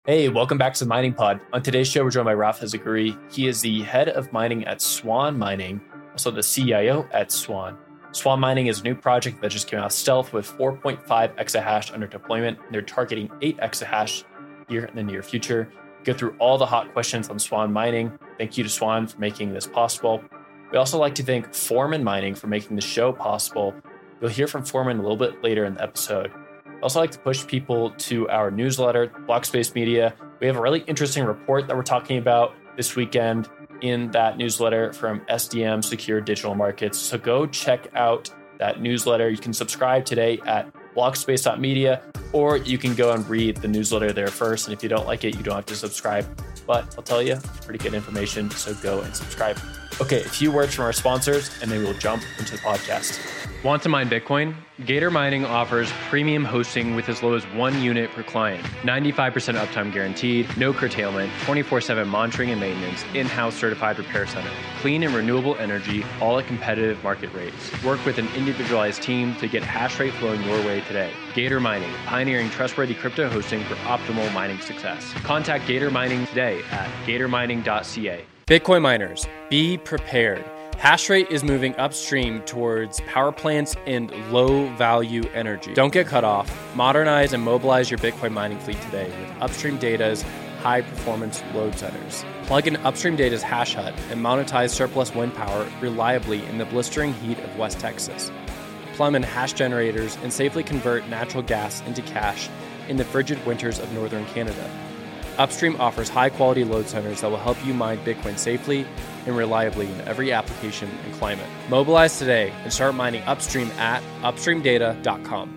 Hey, welcome back to the Mining Pod. On today's show, we're joined by Rafa Zaghuri. He is the head of mining at Swan Mining, also the CIO at Swan. Swan Mining is a new project that just came out stealth with 4.5 exahash under deployment. They're targeting 8 exahash here in the near future. Go through all the hot questions on Swan Mining. Thank you to Swan for making this possible. We also like to thank Foreman Mining for making the show possible. You'll hear from Foreman a little bit later in the episode. I also like to push people to our newsletter, Blockspace Media. We have a really interesting report that we're talking about this weekend in that newsletter from SDM Secure Digital Markets. So go check out that newsletter. You can subscribe today at blockspace.media, or you can go and read the newsletter there first. And if you don't like it, you don't have to subscribe. But I'll tell you, it's pretty good information. So go and subscribe. Okay, a few words from our sponsors, and then we'll jump into the podcast. Want to mine Bitcoin? Gator Mining offers premium hosting with as low as 1 unit per client, 95% uptime guaranteed, no curtailment, 24/7 monitoring and maintenance, in-house certified repair center, clean and renewable energy, all at competitive market rates. Work with an individualized team to get hash rate flowing your way today. Gator Mining, pioneering trustworthy crypto hosting for optimal mining success. Contact Gator Mining today at gatormining.ca. Bitcoin miners, be prepared. Hashrate is moving upstream towards power plants and low-value energy. Don't get cut off. Modernize and mobilize your Bitcoin mining fleet today with Upstream Data's high-performance load centers. Plug in Upstream Data's Hash Hut and monetize surplus wind power reliably in the blistering heat of West Texas. Plumb in hash generators and safely convert natural gas into cash in the frigid winters of northern Canada. Upstream offers high-quality load centers that will help you mine Bitcoin safely and reliably in every application and climate. Mobilize today and start mining upstream at upstreamdata.com.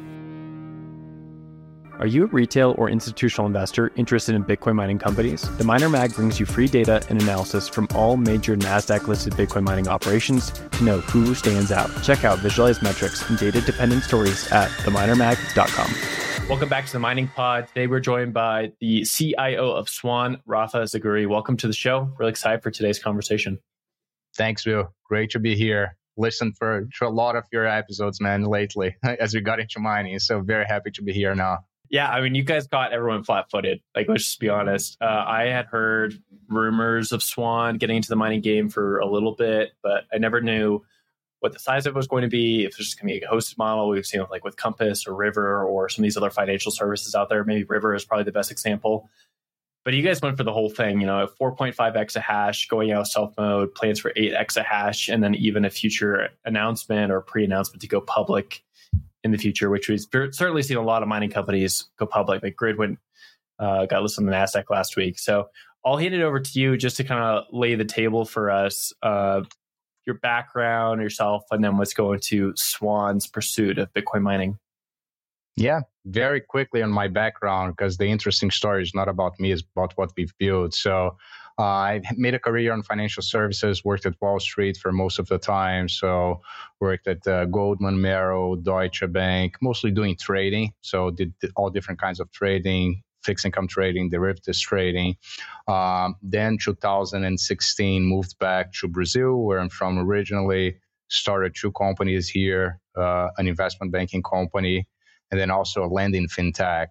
Are you a retail or institutional investor interested in Bitcoin mining companies? The Miner Mag brings you free data and analysis from all major NASDAQ-listed Bitcoin mining operations to know who stands out. Check out visualized metrics and data-dependent stories at theminermag.com. Welcome back to the Mining Pod. Today we're joined by the CIO of Swan, Rafa Zaghuri. Welcome to the show. Really excited for today's conversation. Thanks, Will. Great to be here. Listened to a lot of your episodes, man, lately as we got into mining. So very happy to be here now. Yeah, I mean, you guys got everyone flat-footed. Like, let's just be honest. I had heard rumors of Swan getting into the mining game for a little bit, but I never knew what the size of it was going to be, if it's just going to be a hosted model. We've seen it like with Compass or River or some of these other financial services out there. Maybe River is probably the best example. But you guys went for the whole thing, 4.5 exahash, going out stealth mode, plans for 8 exahash, and then even a future announcement or pre-announcement to go public in the future, which we've certainly seen a lot of mining companies go public. Like Grid got listed on the NASDAQ last week. So I'll hand it over to you just to kind of lay the table for us. Your background, yourself, and then let's go into Swan's pursuit of Bitcoin mining. Yeah, very quickly on my background, because the interesting story is not about me, it's about what we've built. So I made a career in financial services, worked at Wall Street for most of the time. So worked at Goldman, Merrill, Deutsche Bank, mostly doing trading. So did all different kinds of trading, fixed income trading, derivatives trading. Then 2016, moved back to Brazil, where I'm from originally, started 2 companies here, an investment banking company, and then also a lending fintech.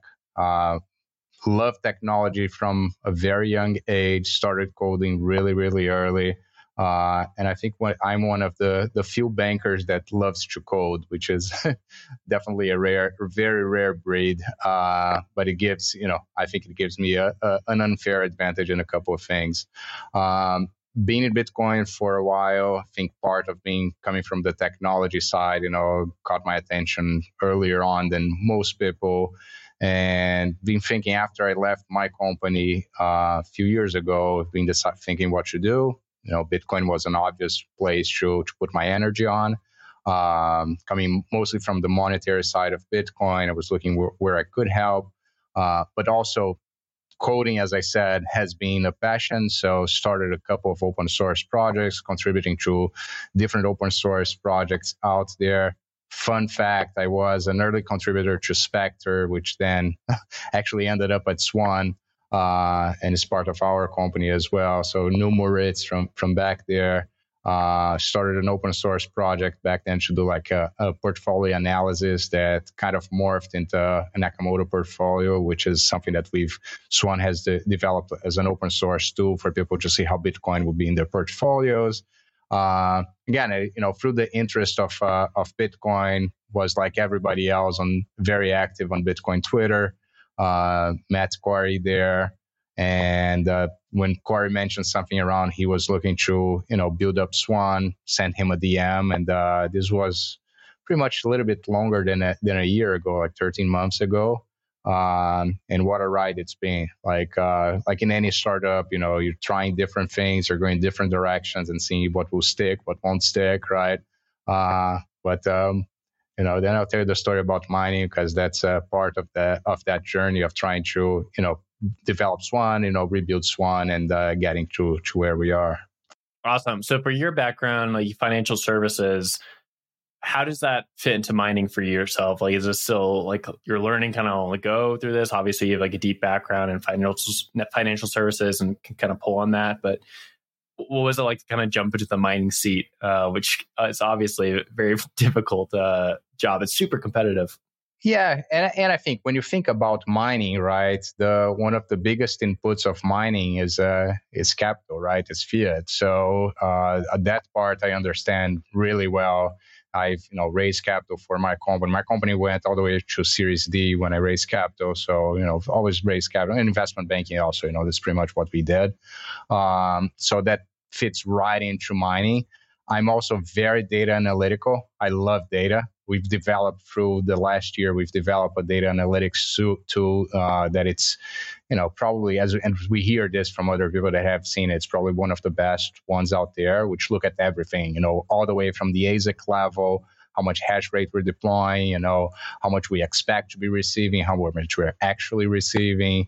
Love technology from a very young age, started coding really, really early. And I think I'm one of the few bankers that loves to code, which is definitely a very rare breed. But it gives, I think it gives me an unfair advantage in a couple of things. Being in Bitcoin for a while, I think part of coming from the technology side, caught my attention earlier on than most people. And been thinking after I left my company a few years ago, been thinking what to do. Bitcoin was an obvious place to put my energy on. Coming mostly from the monetary side of Bitcoin, I was looking where I could help, but also coding, as I said, has been a passion. So started a couple of open source projects, contributing to different open source projects out there. Fun fact, I was an early contributor to Spectre, which then actually ended up at Swan. And is part of our company as well. So knew Moritz from back there. Started an open source project back then to do like a portfolio analysis that kind of morphed into a Nakamoto portfolio, which is something that Swan has developed as an open source tool for people to see how Bitcoin will be in their portfolios. Again, through the interest of Bitcoin, was like everybody else very active on Bitcoin Twitter. Met Corey there. And when Corey mentioned something around, he was looking to, build up Swan, sent him a DM. And this was pretty much a little bit longer than a year ago, like 13 months ago. And what a ride it's been. Like in any startup, you're trying different things, you're going different directions and seeing what will stick, what won't stick, right? But then I'll tell you the story about mining, because that's a part of that journey of trying to, develop Swan, rebuild Swan, and getting to where we are. Awesome. So for your background, like financial services, how does that fit into mining for yourself? Like, is it still like you're learning kind of on the go through this? Obviously, you have like a deep background in financial services and can kind of pull on that. But what was it like to kind of jump into the mining seat, which is obviously a very difficult job. It's super competitive. Yeah, and I think when you think about mining, right, one of the biggest inputs of mining is capital, right? It's fiat. So that part I understand really well. I've raised capital for my company. My company went all the way to Series D when I raised capital. So I've always raised capital. And investment banking also. That's pretty much what we did. So that fits right into mining. I'm also very data analytical. I love data. We've developed through the last year, a data analytics tool that it's, probably and we hear this from other people that have seen it, it's probably one of the best ones out there, which look at everything, all the way from the ASIC level, how much hash rate we're deploying, how much we expect to be receiving, how much we're actually receiving.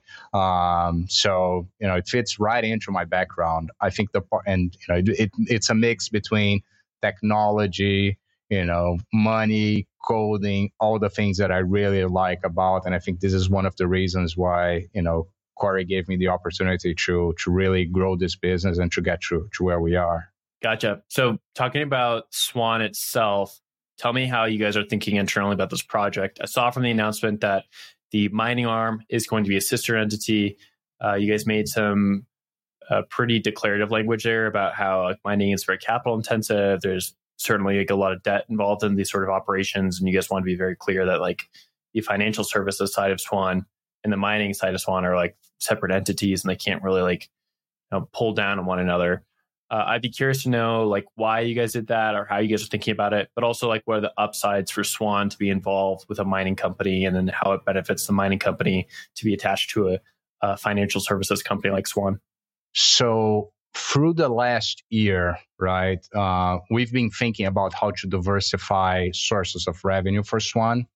So, it fits right into my background. I think it's a mix between technology, money, coding, all the things that I really like about. And I think this is one of the reasons why, Corey gave me the opportunity to really grow this business and to get to where we are. Gotcha. So talking about Swan itself, tell me how you guys are thinking internally about this project. I saw from the announcement that the mining arm is going to be a sister entity. You guys made some pretty declarative language there about how mining is very capital intensive. There's certainly like a lot of debt involved in these sort of operations. And you guys want to be very clear that like the financial services side of Swan and the mining side of Swan are like separate entities and they can't really like pull down on one another. I'd be curious to know like why you guys did that or how you guys are thinking about it, but also like what are the upsides for Swan to be involved with a mining company and then how it benefits the mining company to be attached to a financial services company like Swan. So through the last year, right, we've been thinking about how to diversify sources of revenue for Swan.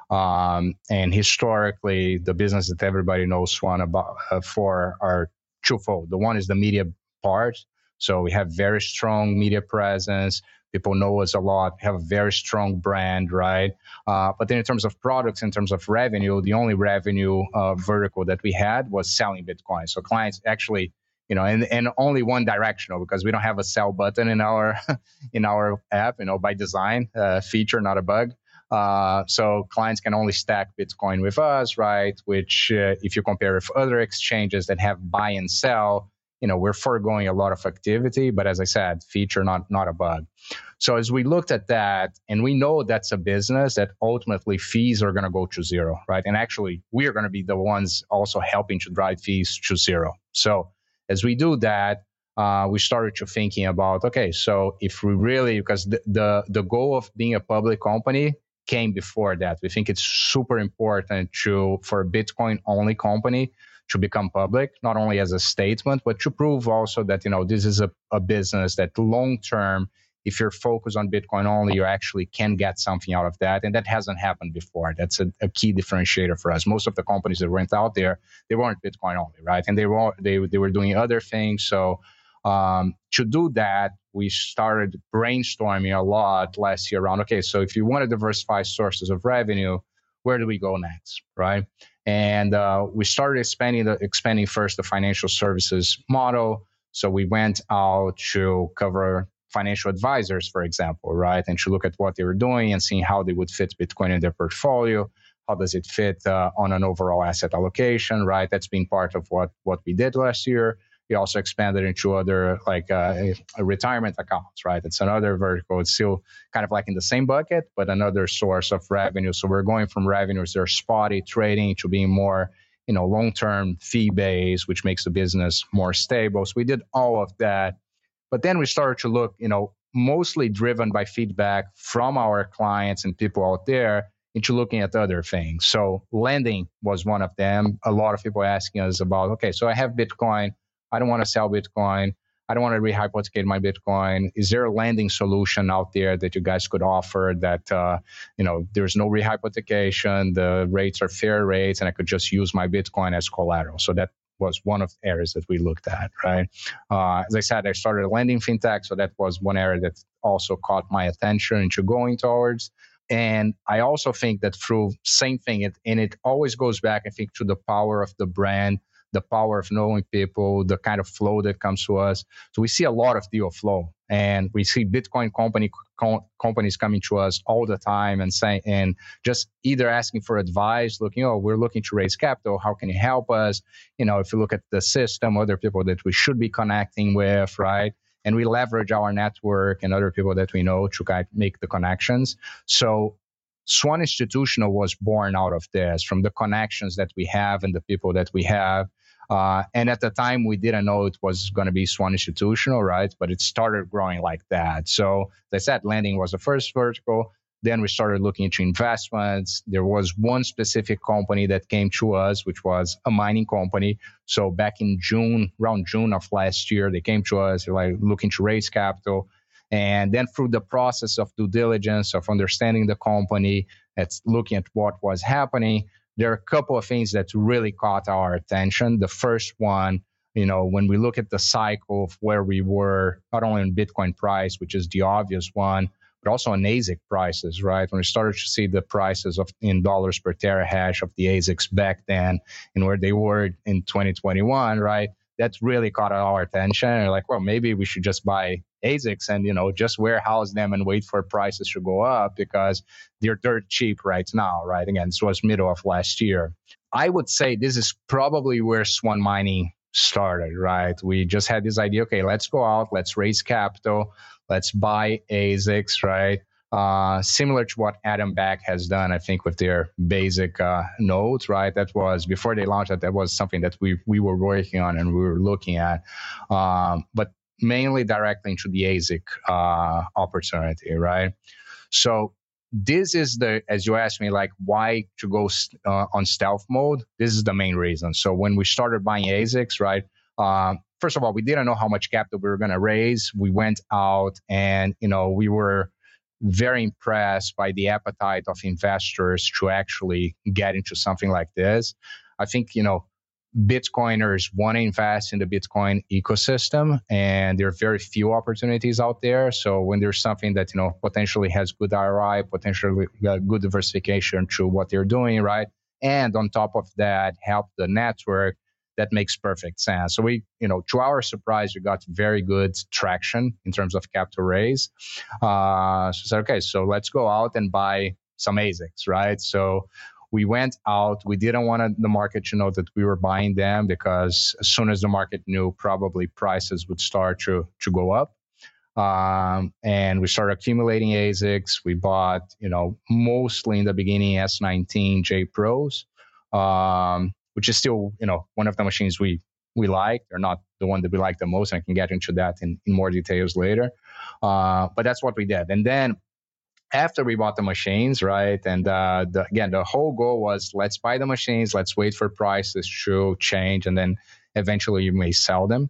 And historically, the business that everybody knows Swan for are twofold. The one is the media part. So we have very strong media presence. People know us a lot, have a very strong brand, right? But then in terms of products, in terms of revenue, the only revenue vertical that we had was selling Bitcoin. So clients actually, and only one directional because we don't have a sell button in our app, by design, feature, not a bug. So clients can only stack Bitcoin with us, right? Which if you compare with other exchanges that have buy and sell, we're foregoing a lot of activity, but as I said, feature, not a bug. So as we looked at that, and we know that's a business that ultimately fees are going to go to zero, right? And actually, we are going to be the ones also helping to drive fees to zero. So as we do that, we started to thinking about, okay, so if we really, because the goal of being a public company came before that. We think it's super important for a Bitcoin-only company to become public, not only as a statement, but to prove also that, this is a business that long-term, if you're focused on Bitcoin only, you actually can get something out of that. And that hasn't happened before. That's a key differentiator for us. Most of the companies that went out there, they weren't Bitcoin only, right? And they were doing other things. So to do that, we started brainstorming a lot last year around, okay, so if you want to diversify sources of revenue, where do we go next, right? And we started expanding first the financial services model. So we went out to cover financial advisors, for example, right? And to look at what they were doing and seeing how they would fit Bitcoin in their portfolio. How does it fit on an overall asset allocation, right? That's been part of what we did last year. We also expanded into other retirement accounts, right? It's another vertical. It's still kind of like in the same bucket, but another source of revenue. So we're going from revenues that are spotty trading to being more, long-term fee-based, which makes the business more stable. So we did all of that. But then we started to look, mostly driven by feedback from our clients and people out there into looking at other things. So lending was one of them. A lot of people asking us about, okay, so I have Bitcoin. I don't want to sell Bitcoin. I don't want to rehypothecate my Bitcoin. Is there a lending solution out there that you guys could offer that, there's no rehypothecation, the rates are fair rates, and I could just use my Bitcoin as collateral? So that was one of the areas that we looked at, right? As I said, I started a lending fintech, so that was one area that also caught my attention into going towards. And I also think that through same thing, it always goes back, I think, to the power of the brand, the power of knowing people, the kind of flow that comes to us. So we see a lot of deal flow, and we see Bitcoin companies coming to us all the time and saying, and just either asking for advice, we're looking to raise capital. How can you help us? If you look at the system, other people that we should be connecting with, right? And we leverage our network and other people that we know to kind of make the connections. So Swan Institutional was born out of this, from the connections that we have and the people that we have. And at the time, we didn't know it was going to be Swan Institutional, right? But it started growing like that. So as I said, lending was the first vertical. Then we started looking into investments. There was one specific company that came to us, which was a mining company. So back in around June of last year, they came to us, looking to raise capital. And then through the process of due diligence, of understanding the company, that's looking at what was happening, there are a couple of things that really caught our attention. The first one, when we look at the cycle of where we were, not only in Bitcoin price, which is the obvious one, but also on ASIC prices, right? When we started to see the prices in dollars per terahash of the ASICs back then and where they were in 2021, right? That really caught our attention. And maybe we should just buy ASICs and, just warehouse them and wait for prices to go up because they're dirt cheap right now, right? Again, this was middle of last year. I would say this is probably where Swan Mining started, right? We just had this idea, okay, let's go out, let's raise capital, let's buy ASICs, right? Similar to what Adam Back has done, I think, with their basic nodes, right? That was, before they launched that was something that we were working on and we were looking at. But mainly directly into the ASIC opportunity, right? So this is as you asked me, why to go on stealth mode? This is the main reason. So when we started buying ASICs, right? First of all, we didn't know how much capital we were going to raise. We went out and, we were very impressed by the appetite of investors to actually get into something like this. I think, Bitcoiners want to invest in the Bitcoin ecosystem, and there are very few opportunities out there. So when there's something that, potentially has good ROI, potentially good diversification to what they're doing, right? And on top of that, help the network, that makes perfect sense. So we, to our surprise, we got very good traction in terms of capital raise. So we said, okay, so let's go out and buy some ASICs, right? So we went out. We didn't want the market to know that we were buying them because as soon as the market knew, probably prices would start to go up. And we started accumulating ASICs. We bought, mostly in the beginning S19 J Pros, which is still, one of the machines we like. They're not the one that we like the most. And I can get into that in more details later. But that's what we did. And then after we bought the machines, right? And the whole goal was, let's buy the machines, let's wait for prices to change, and then eventually you may sell them.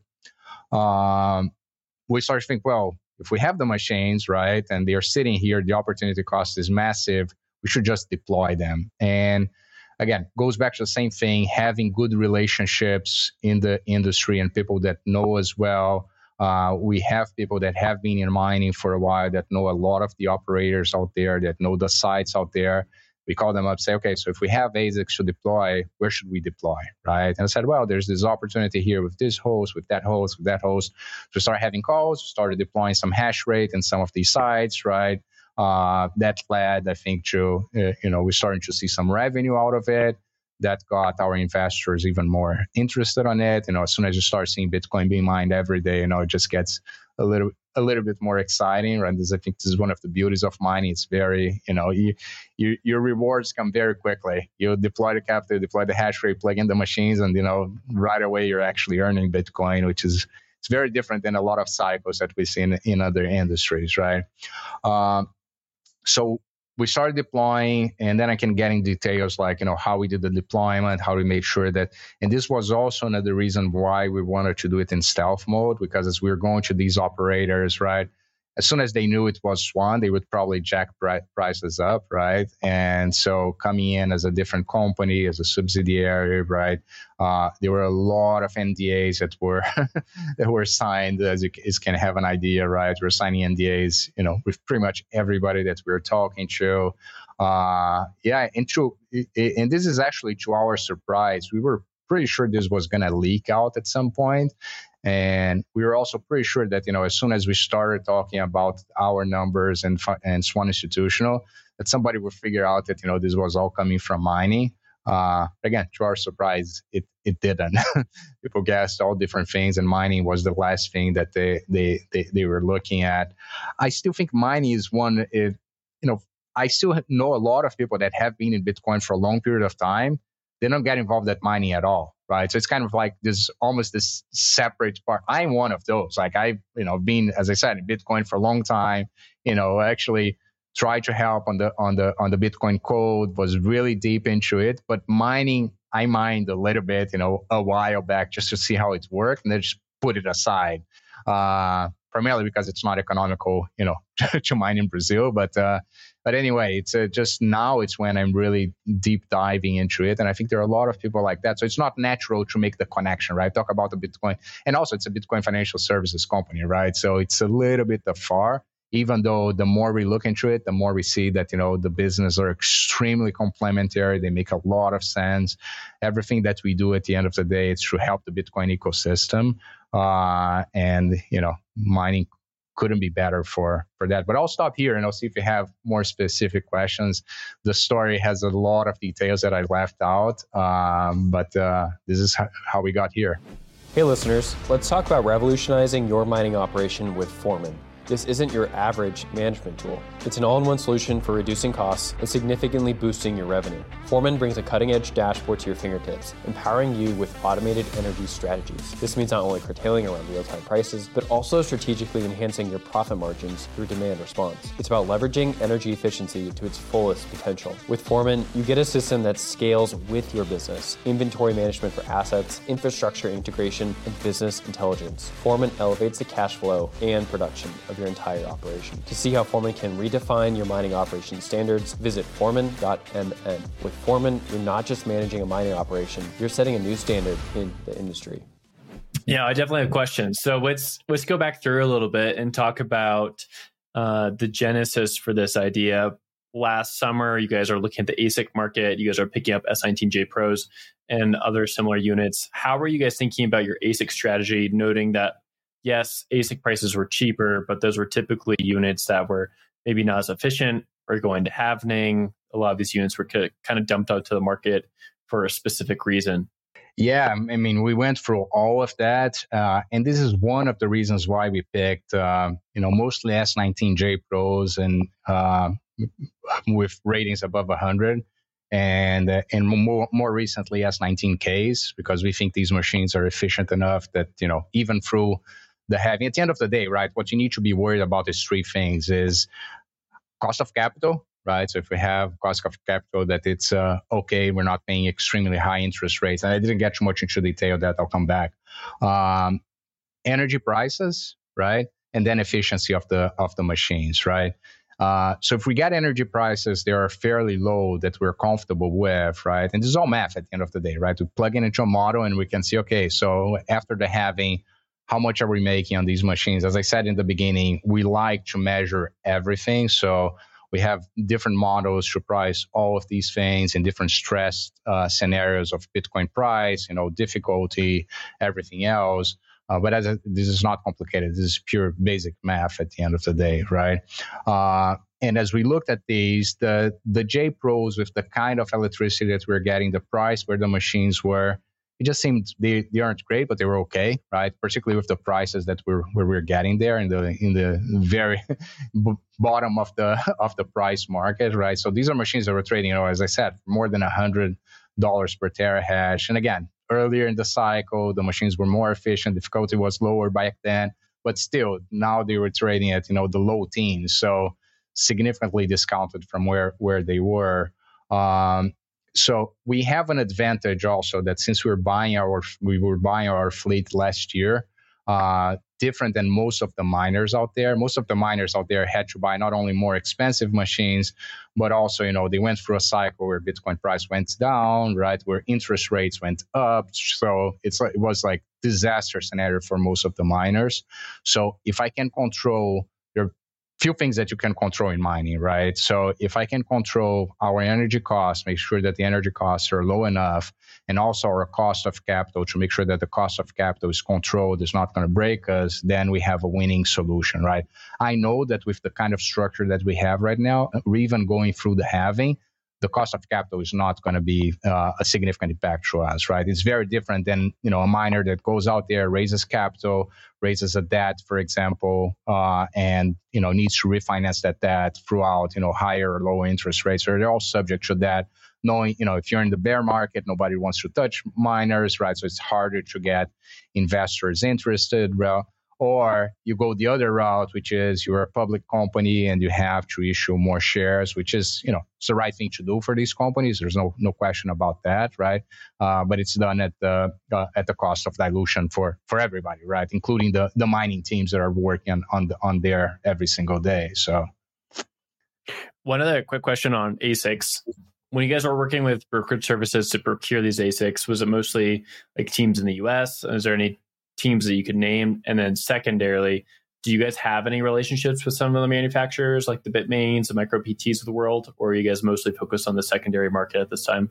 We started to think, well, if we have the machines, right, and they're sitting here, the opportunity cost is massive, we should just deploy them. And again, goes back to the same thing, having good relationships in the industry and people that know as well. We have people that have been in mining for a while that know a lot of the operators out there, that know the sites out there. we call them up, say, okay, so if we have ASICs to deploy, where should we deploy, right? And I said, well, there's this opportunity here with this host, with that host, with that host. So start having calls, started deploying some hash rate in some of these sites, right? That led, I think, to, we're starting to see some revenue out of it. That got our investors even more interested on it. As soon as you start seeing Bitcoin being mined every day, it just gets a little bit more exciting, right? I think this is one of the beauties of mining. It's very, your rewards come very quickly. You deploy the capital, deploy the hash rate, plug in the machines, and right away you're actually earning Bitcoin, which is it's very different than a lot of cycles that we see in other industries, right? So we started deploying, and then I can get in details like, how we did the deployment, how we made sure that, and this was also another reason why we wanted to do it in stealth mode, because as we were going to these operators, right, as soon as they knew it was Swan, they would probably jack prices up, right? And so coming in as a different company, as a subsidiary, right, there were a lot of NDAs that were that were signed, as you can have an idea, right? We're signing NDAs, with pretty much everybody that we were talking to. And this is actually to our surprise. We were pretty sure this was going to leak out at some point. And we were also pretty sure that, as soon as we started talking about our numbers and Swan Institutional, that somebody would figure out that, this was all coming from mining. Again, to our surprise, it didn't. People guessed all different things, and mining was the last thing that they were looking at. I still think mining is one, I still know a lot of people that have been in Bitcoin for a long period of time. They don't get involved at mining at all, right? So it's kind of like this, almost this separate part. I'm one of those. Like I've, been, as I said, in Bitcoin for a long time. Actually tried to help on the Bitcoin code, was really deep into it. But mining, I mined a little bit, a while back just to see how it worked, and then just put it aside. Primarily because it's not economical, to mine in Brazil. But anyway, it's just now it's when I'm really deep diving into it. And I think there are a lot of people like that. So it's not natural to make the connection, right? Talk about the Bitcoin. And also it's a Bitcoin financial services company, right? So it's a little bit afar, even though the more we look into it, the more we see that, the business are extremely complementary. They make a lot of sense. Everything that we do at the end of the day, it's to help the Bitcoin ecosystem. And mining couldn't be better for that. But I'll stop here and I'll see if you have more specific questions. The story has a lot of details that I left out, but this is how we got here. Hey listeners, let's talk about revolutionizing your mining operation with Foreman. This isn't your average management tool. It's an all-in-one solution for reducing costs and significantly boosting your revenue. Foreman brings a cutting-edge dashboard to your fingertips, empowering you with automated energy strategies. This means not only curtailing around real-time prices, but also strategically enhancing your profit margins through demand response. It's about leveraging energy efficiency to its fullest potential. With Foreman, you get a system that scales with your business, inventory management for assets, infrastructure integration, and business intelligence. Foreman elevates the cash flow and production of your entire operation. To see how Foreman can redefine your mining operation standards, visit foreman.mn. With Foreman, you're not just managing a mining operation, you're setting a new standard in the industry. Yeah, I definitely have questions. So let's go back through a little bit and talk about the genesis for this idea. Last summer, you guys are looking at the ASIC market. You guys are picking up S19j Pros and other similar units. How were you guys thinking about your ASIC strategy, noting that yes, ASIC prices were cheaper, but those were typically units that were maybe not as efficient or going to halvening? A lot of these units were kind of dumped out to the market for a specific reason. Yeah, I mean, we went through all of that. And this is one of the reasons why we picked, mostly S19j Pros and with ratings above 100. And more recently S19Ks, because we think these machines are efficient enough that, even through the halving, at the end of the day, right, what you need to be worried about is three things: is cost of capital, right? So if we have cost of capital that it's okay, we're not paying extremely high interest rates. And I didn't get too much into detail that, I'll come back. Energy prices, right? And then efficiency of the machines, right? So if we get energy prices, they are fairly low that we're comfortable with, right? And this is all math at the end of the day, right? We plug it into a model and we can see, okay, so after the halving, how much are we making on these machines? As I said in the beginning, we like to measure everything. So We have different models to price all of these things in different stress scenarios of Bitcoin price, difficulty, everything else. But this is not complicated. This is pure basic math at the end of the day, right? And as we looked at these, the J Pros with the kind of electricity that we're getting, the price where the machines were, it just seemed they aren't great, but they were okay, right? Particularly with the prices that we're getting there in the very bottom of the price market, right? So these are machines that were trading, as I said, more than $100 per terahash. And again, earlier in the cycle, the machines were more efficient, difficulty was lower back then, but still, now they were trading at the low teens, so significantly discounted from where they were. So we have an advantage also that since we were buying our fleet last year, different than most of the miners out there. Most of the miners out there had to buy not only more expensive machines, but also, they went through a cycle where Bitcoin price went down, right? Where interest rates went up. So it was like disaster scenario for most of the miners. So if I can control few things that you can control in mining, right? So if I can control our energy costs, make sure that the energy costs are low enough, and also our cost of capital to make sure that the cost of capital is controlled, is not going to break us, then we have a winning solution, right? I know that with the kind of structure that we have right now, or even going through the halving, the cost of capital is not going to be a significant impact to us, right? It's very different than, a miner that goes out there, raises capital, raises a debt, for example, and, needs to refinance that debt throughout, higher or lower interest rates. So they're all subject to that. Knowing, if you're in the bear market, nobody wants to touch miners, right? So it's harder to get investors interested, well. Or you go the other route, which is you're a public company and you have to issue more shares, which is, it's the right thing to do for these companies. There's no question about that, right? But it's done at the cost of dilution for everybody, right? Including the mining teams that are working on there every single day. So, one other quick question on ASICs. When you guys were working with brokerage services to procure these ASICs, was it mostly like teams in the US? Is there any teams that you could name? And then secondarily, do you guys have any relationships with some of the manufacturers like the Bitmains, the MicroPTs of the world, or are you guys mostly focused on the secondary market at this time?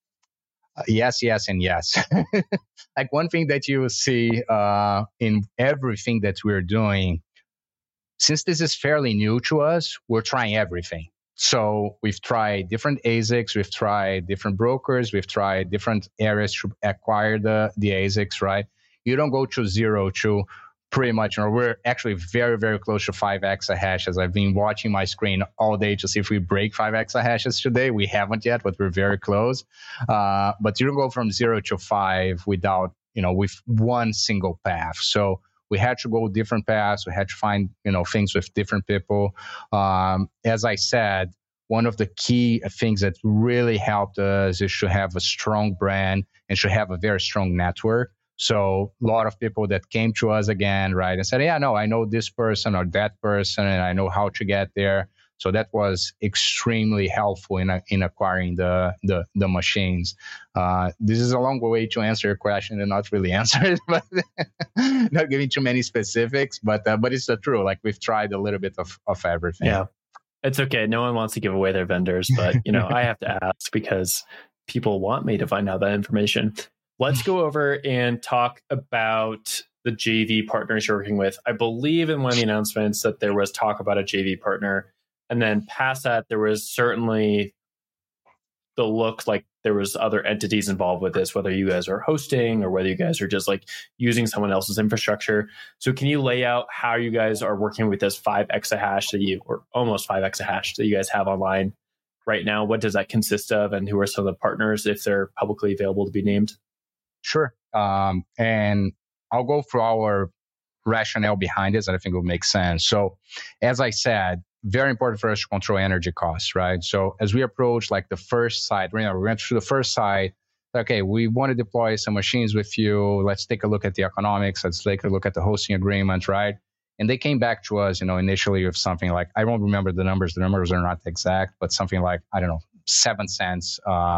Yes, and yes. Like one thing that you see in everything that we're doing, since this is fairly new to us, we're trying everything. So we've tried different ASICs, we've tried different brokers, we've tried different areas to acquire the ASICs, right? You don't go to zero to pretty much, we're actually very, very close to 5 exahashes. I've been watching my screen all day to see if we break 5 exahashes today. We haven't yet, but we're very close. But you don't go from 0 to 5 without, with one single path. So we had to go different paths. We had to find, things with different people. As I said, one of the key things that really helped us is to have a strong brand and to have a very strong network. So a lot of people that came to us again, right, and said, yeah, no, I know this person or that person, and I know how to get there. So that was extremely helpful in acquiring the machines. This is a long way to answer your question and not really answer it, but not giving too many specifics. But it's the truth. Like we've tried a little bit of everything. Yeah, it's okay. No one wants to give away their vendors, but I have to ask because people want me to find out that information. Let's go over and talk about the JV partners you're working with. I believe in one of the announcements that there was talk about a JV partner. And then past that, there was certainly the look like there was other entities involved with this, whether you guys are hosting or whether you guys are just like using someone else's infrastructure. So can you lay out how you guys are working with this 5 exahash or almost 5 exahash that you guys have online right now? What does that consist of? And who are some of the partners if they're publicly available to be named? Sure. And I'll go through our rationale behind this, and I think it will make sense. So as I said, very important for us to control energy costs, right? So as we approach like the first site, we went through the first site, okay, we want to deploy some machines with you. Let's take a look at the economics. Let's take a look at the hosting agreement, right? And they came back to us, initially with something like, I don't remember the numbers. The numbers are not exact, but something like, 7 cents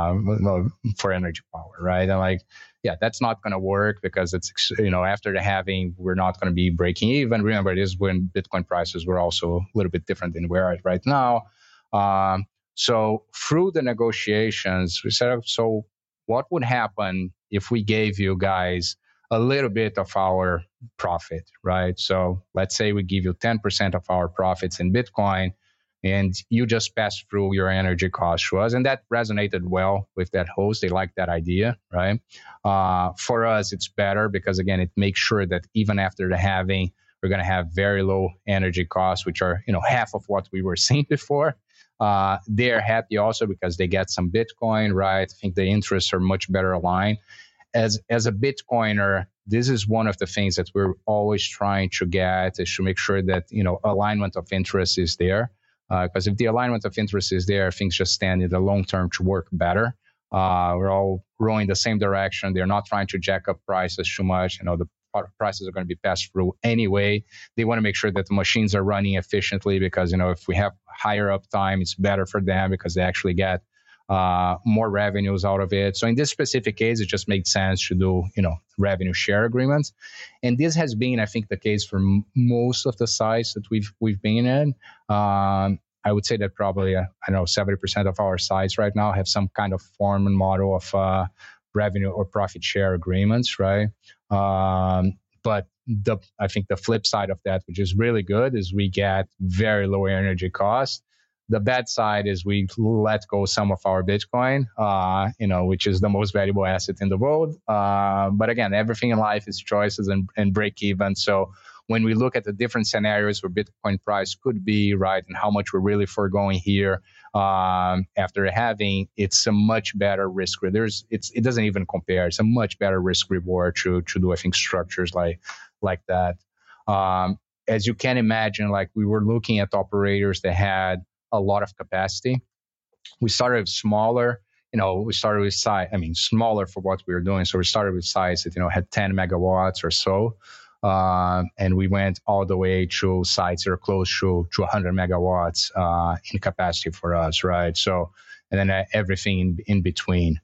for energy power, right? And like, yeah, that's not going to work because it's, after the halving, we're not going to be breaking even. Remember, it is when Bitcoin prices were also a little bit different than where are right now. So through the negotiations, we said, so what would happen if we gave you guys a little bit of our profit, right? So let's say we give you 10% of our profits in Bitcoin, and you just pass through your energy cost to us. And that resonated well with that host. They liked that idea, right? For us, it's better because, again, it makes sure that even after the halving, we're going to have very low energy costs, which are, half of what we were seeing before. They're happy also because they get some Bitcoin, right? I think the interests are much better aligned. As a Bitcoiner, this is one of the things that we're always trying to get, is to make sure that, alignment of interest is there. Because if the alignment of interest is there, things just stand in the long term to work better. We're all rowing the same direction. They're not trying to jack up prices too much. The prices are going to be passed through anyway. They want to make sure that the machines are running efficiently because, if we have higher uptime, it's better for them because they actually get more revenues out of it. So in this specific case, it just made sense to do, revenue share agreements. And this has been, I think, the case for most of the sites that we've been in. I would say that probably, 70% of our sites right now have some kind of form and model of revenue or profit share agreements, right? But I think the flip side of that, which is really good, is we get very low energy costs. The bad side is we let go some of our Bitcoin, which is the most valuable asset in the world. But again, everything in life is choices and break even. So when we look at the different scenarios where Bitcoin price could be, right, and how much we're really foregoing here after halving, it's a much better risk. It doesn't even compare. It's a much better risk reward to do, I think, structures like that. As you can imagine, like we were looking at operators that had a lot of capacity. We started smaller, we started with size, smaller for what we were doing. So we started with size that, had 10 megawatts or so. And we went all the way to sites that are close to 100 megawatts in capacity for us, right? So, and then everything in between.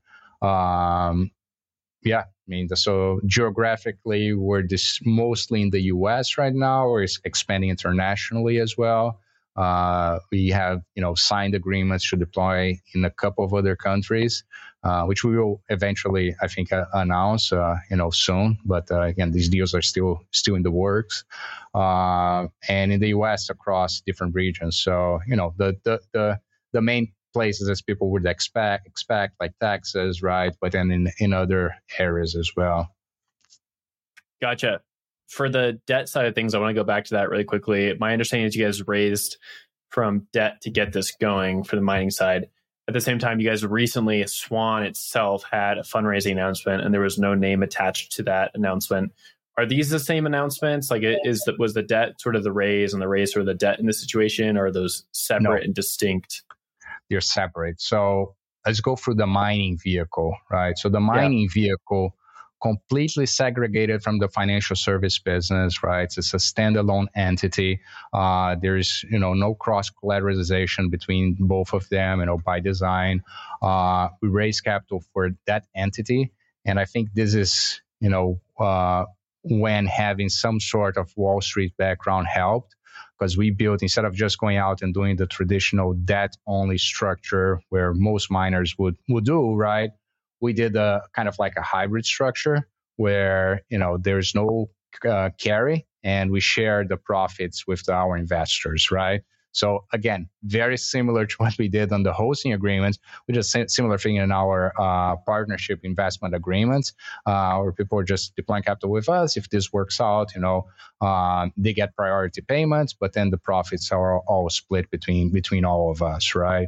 So geographically, we're mostly in the US right now. We're expanding internationally as well. We have, signed agreements to deploy in a couple of other countries, which we will eventually, I think, announce, soon. But again, these deals are still in the works, and in the U.S. across different regions. So, the main places as people would expect like Texas, right? But then in other areas as well. Gotcha. For the debt side of things, I want to go back to that really quickly. My understanding is you guys raised from debt to get this going for the mining side. At the same time, you guys recently, Swan itself had a fundraising announcement, and there was no name attached to that announcement. Are these the same announcements? Like, was the debt sort of the raise and the raise sort of the debt in this situation, or are those separate and distinct? They're separate. So let's go through the mining vehicle, right? So the mining vehicle, completely segregated from the financial service business, right? It's a standalone entity. There's, no cross collateralization between both of them, by design. We raise capital for that entity. And I think this is, when having some sort of Wall Street background helped, because we built, instead of just going out and doing the traditional debt-only structure where most miners would do, right? We did a kind of like a hybrid structure where, there's no carry, and we share the profits with our investors, right? So again, very similar to what we did on the hosting agreements. We just similar thing in our partnership investment agreements, where people are just deploying capital with us. If this works out, they get priority payments, but then the profits are all split between all of us, right?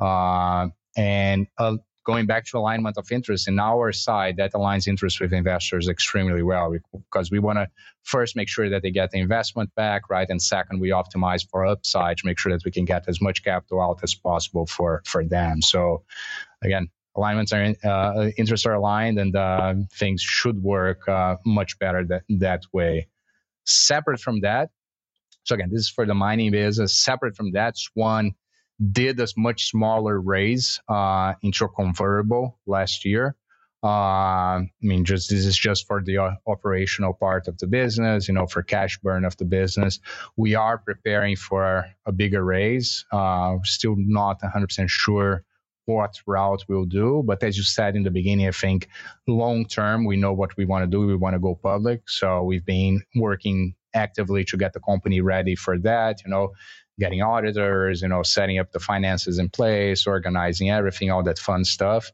Going back to alignment of interest, in our side, that aligns interest with investors extremely well, because we want to first make sure that they get the investment back, right? And second, we optimize for upside to make sure that we can get as much capital out as possible for them. So again, alignments are interests are aligned, and things should work much better that way. Separate from that, so again, this is for the mining business. Separate from that, Swan did a much smaller raise into a convertible last year. I mean, this is just for the operational part of the business, for cash burn of the business. We are preparing for a bigger raise. Still not 100% sure what route we'll do. But as you said in the beginning, I think long term, we know what we want to do. We want to go public. So we've been working actively to get the company ready for that, getting auditors, setting up the finances in place, organizing everything, all that fun stuff.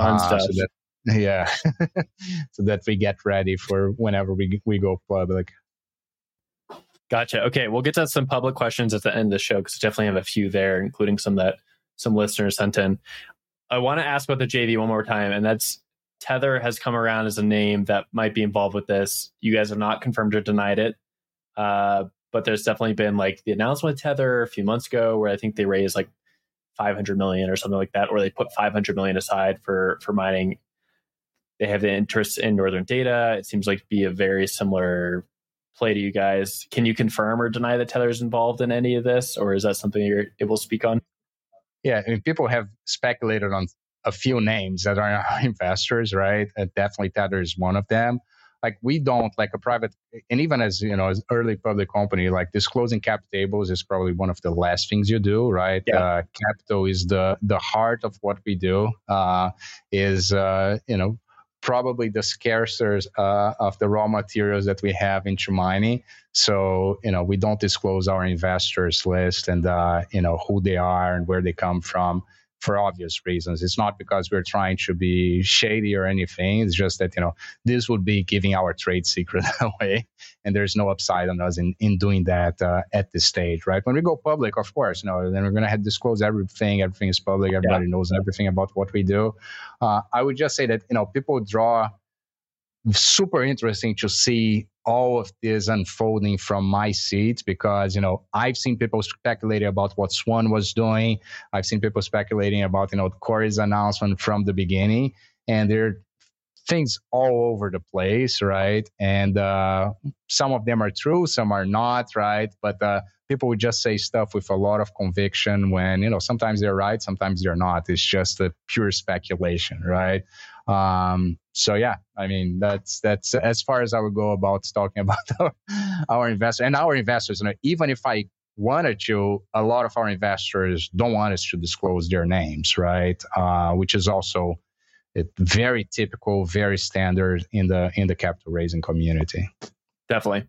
So that we get ready for whenever we go public. Gotcha. Okay, we'll get to some public questions at the end of the show because I definitely have a few there, including some that some listeners sent in. I want to ask about the JV one more time, and that's Tether has come around as a name that might be involved with this. You guys have not confirmed or denied it, but there's definitely been like the announcement with Tether a few months ago where I think they raised like 500 million or something like that, or they put 500 million aside for mining. They have the interest in Northern Data. It seems like to be a very similar play to you guys. Can you confirm or deny that Tether is involved in any of this, or is that something you're able to speak on? Yeah, I mean, people have speculated on a few names that are investors, right? Definitely Tether is one of them. Like we don't like a private, and even as as early public company, like disclosing cap tables is probably one of the last things you do, right? Yeah. Capital is the heart of what we do. Probably the scarcer of the raw materials that we have into mining. So, we don't disclose our investors list and, who they are and where they come from for obvious reasons. It's not because we're trying to be shady or anything. It's just that, this would be giving our trade secret away. And there's no upside on us in doing that at this stage, right? When we go public, of course, then we're going to disclose everything. Everything is public. Everybody knows everything about what we do. I would just say that, people draw super interesting to see all of this unfolding from my seat because, I've seen people speculating about what Swan was doing. I've seen people speculating about, Cory's announcement from the beginning. And there are things all over the place, right? And some of them are true, some are not, right? But people would just say stuff with a lot of conviction when, sometimes they're right, sometimes they're not. It's just a pure speculation, right? So yeah, I mean, that's as far as I would go about talking about our investors and our investors. Even if I wanted to, a lot of our investors don't want us to disclose their names, right? Which is also very typical, very standard in the capital raising community. Definitely.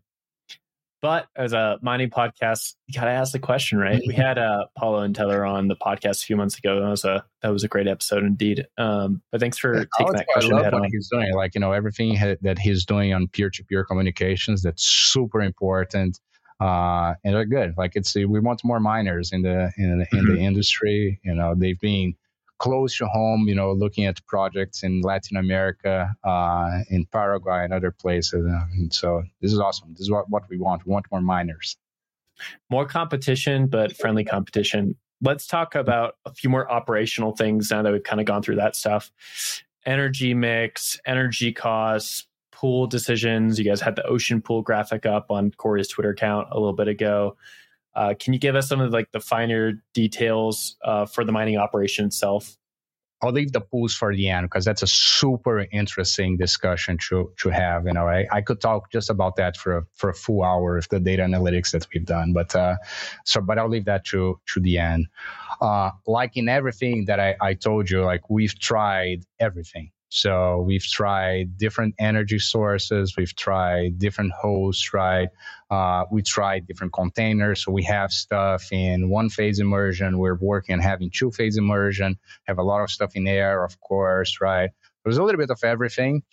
But as a mining podcast, you got to ask the question, right? We had Paulo and Tether on the podcast a few months ago. That was a great episode indeed. But thanks for taking that question. I love what he's doing. Like, everything that he's doing on peer-to-peer communications, that's super important. And they're good. Like we want more miners in the industry. They've been close to home, looking at projects in Latin America, in Paraguay and other places. So this is awesome. This is what we want. We want more miners. More competition, but friendly competition. Let's talk about a few more operational things now that we've kind of gone through that stuff. Energy mix, energy costs, pool decisions. You guys had the ocean pool graphic up on Cory's Twitter account a little bit ago. Can you give us some of the finer details for the mining operation itself? I'll leave the pools for the end because that's a super interesting discussion to have. I could talk just about that for a full hour of the data analytics that we've done, but I'll leave that to the end. Like in everything that I told you, like we've tried everything. So we've tried different energy sources. We've tried different hosts, right? We tried different containers. So we have stuff in one-phase immersion. We're working on having two-phase immersion, have a lot of stuff in air, of course, right? There's a little bit of everything.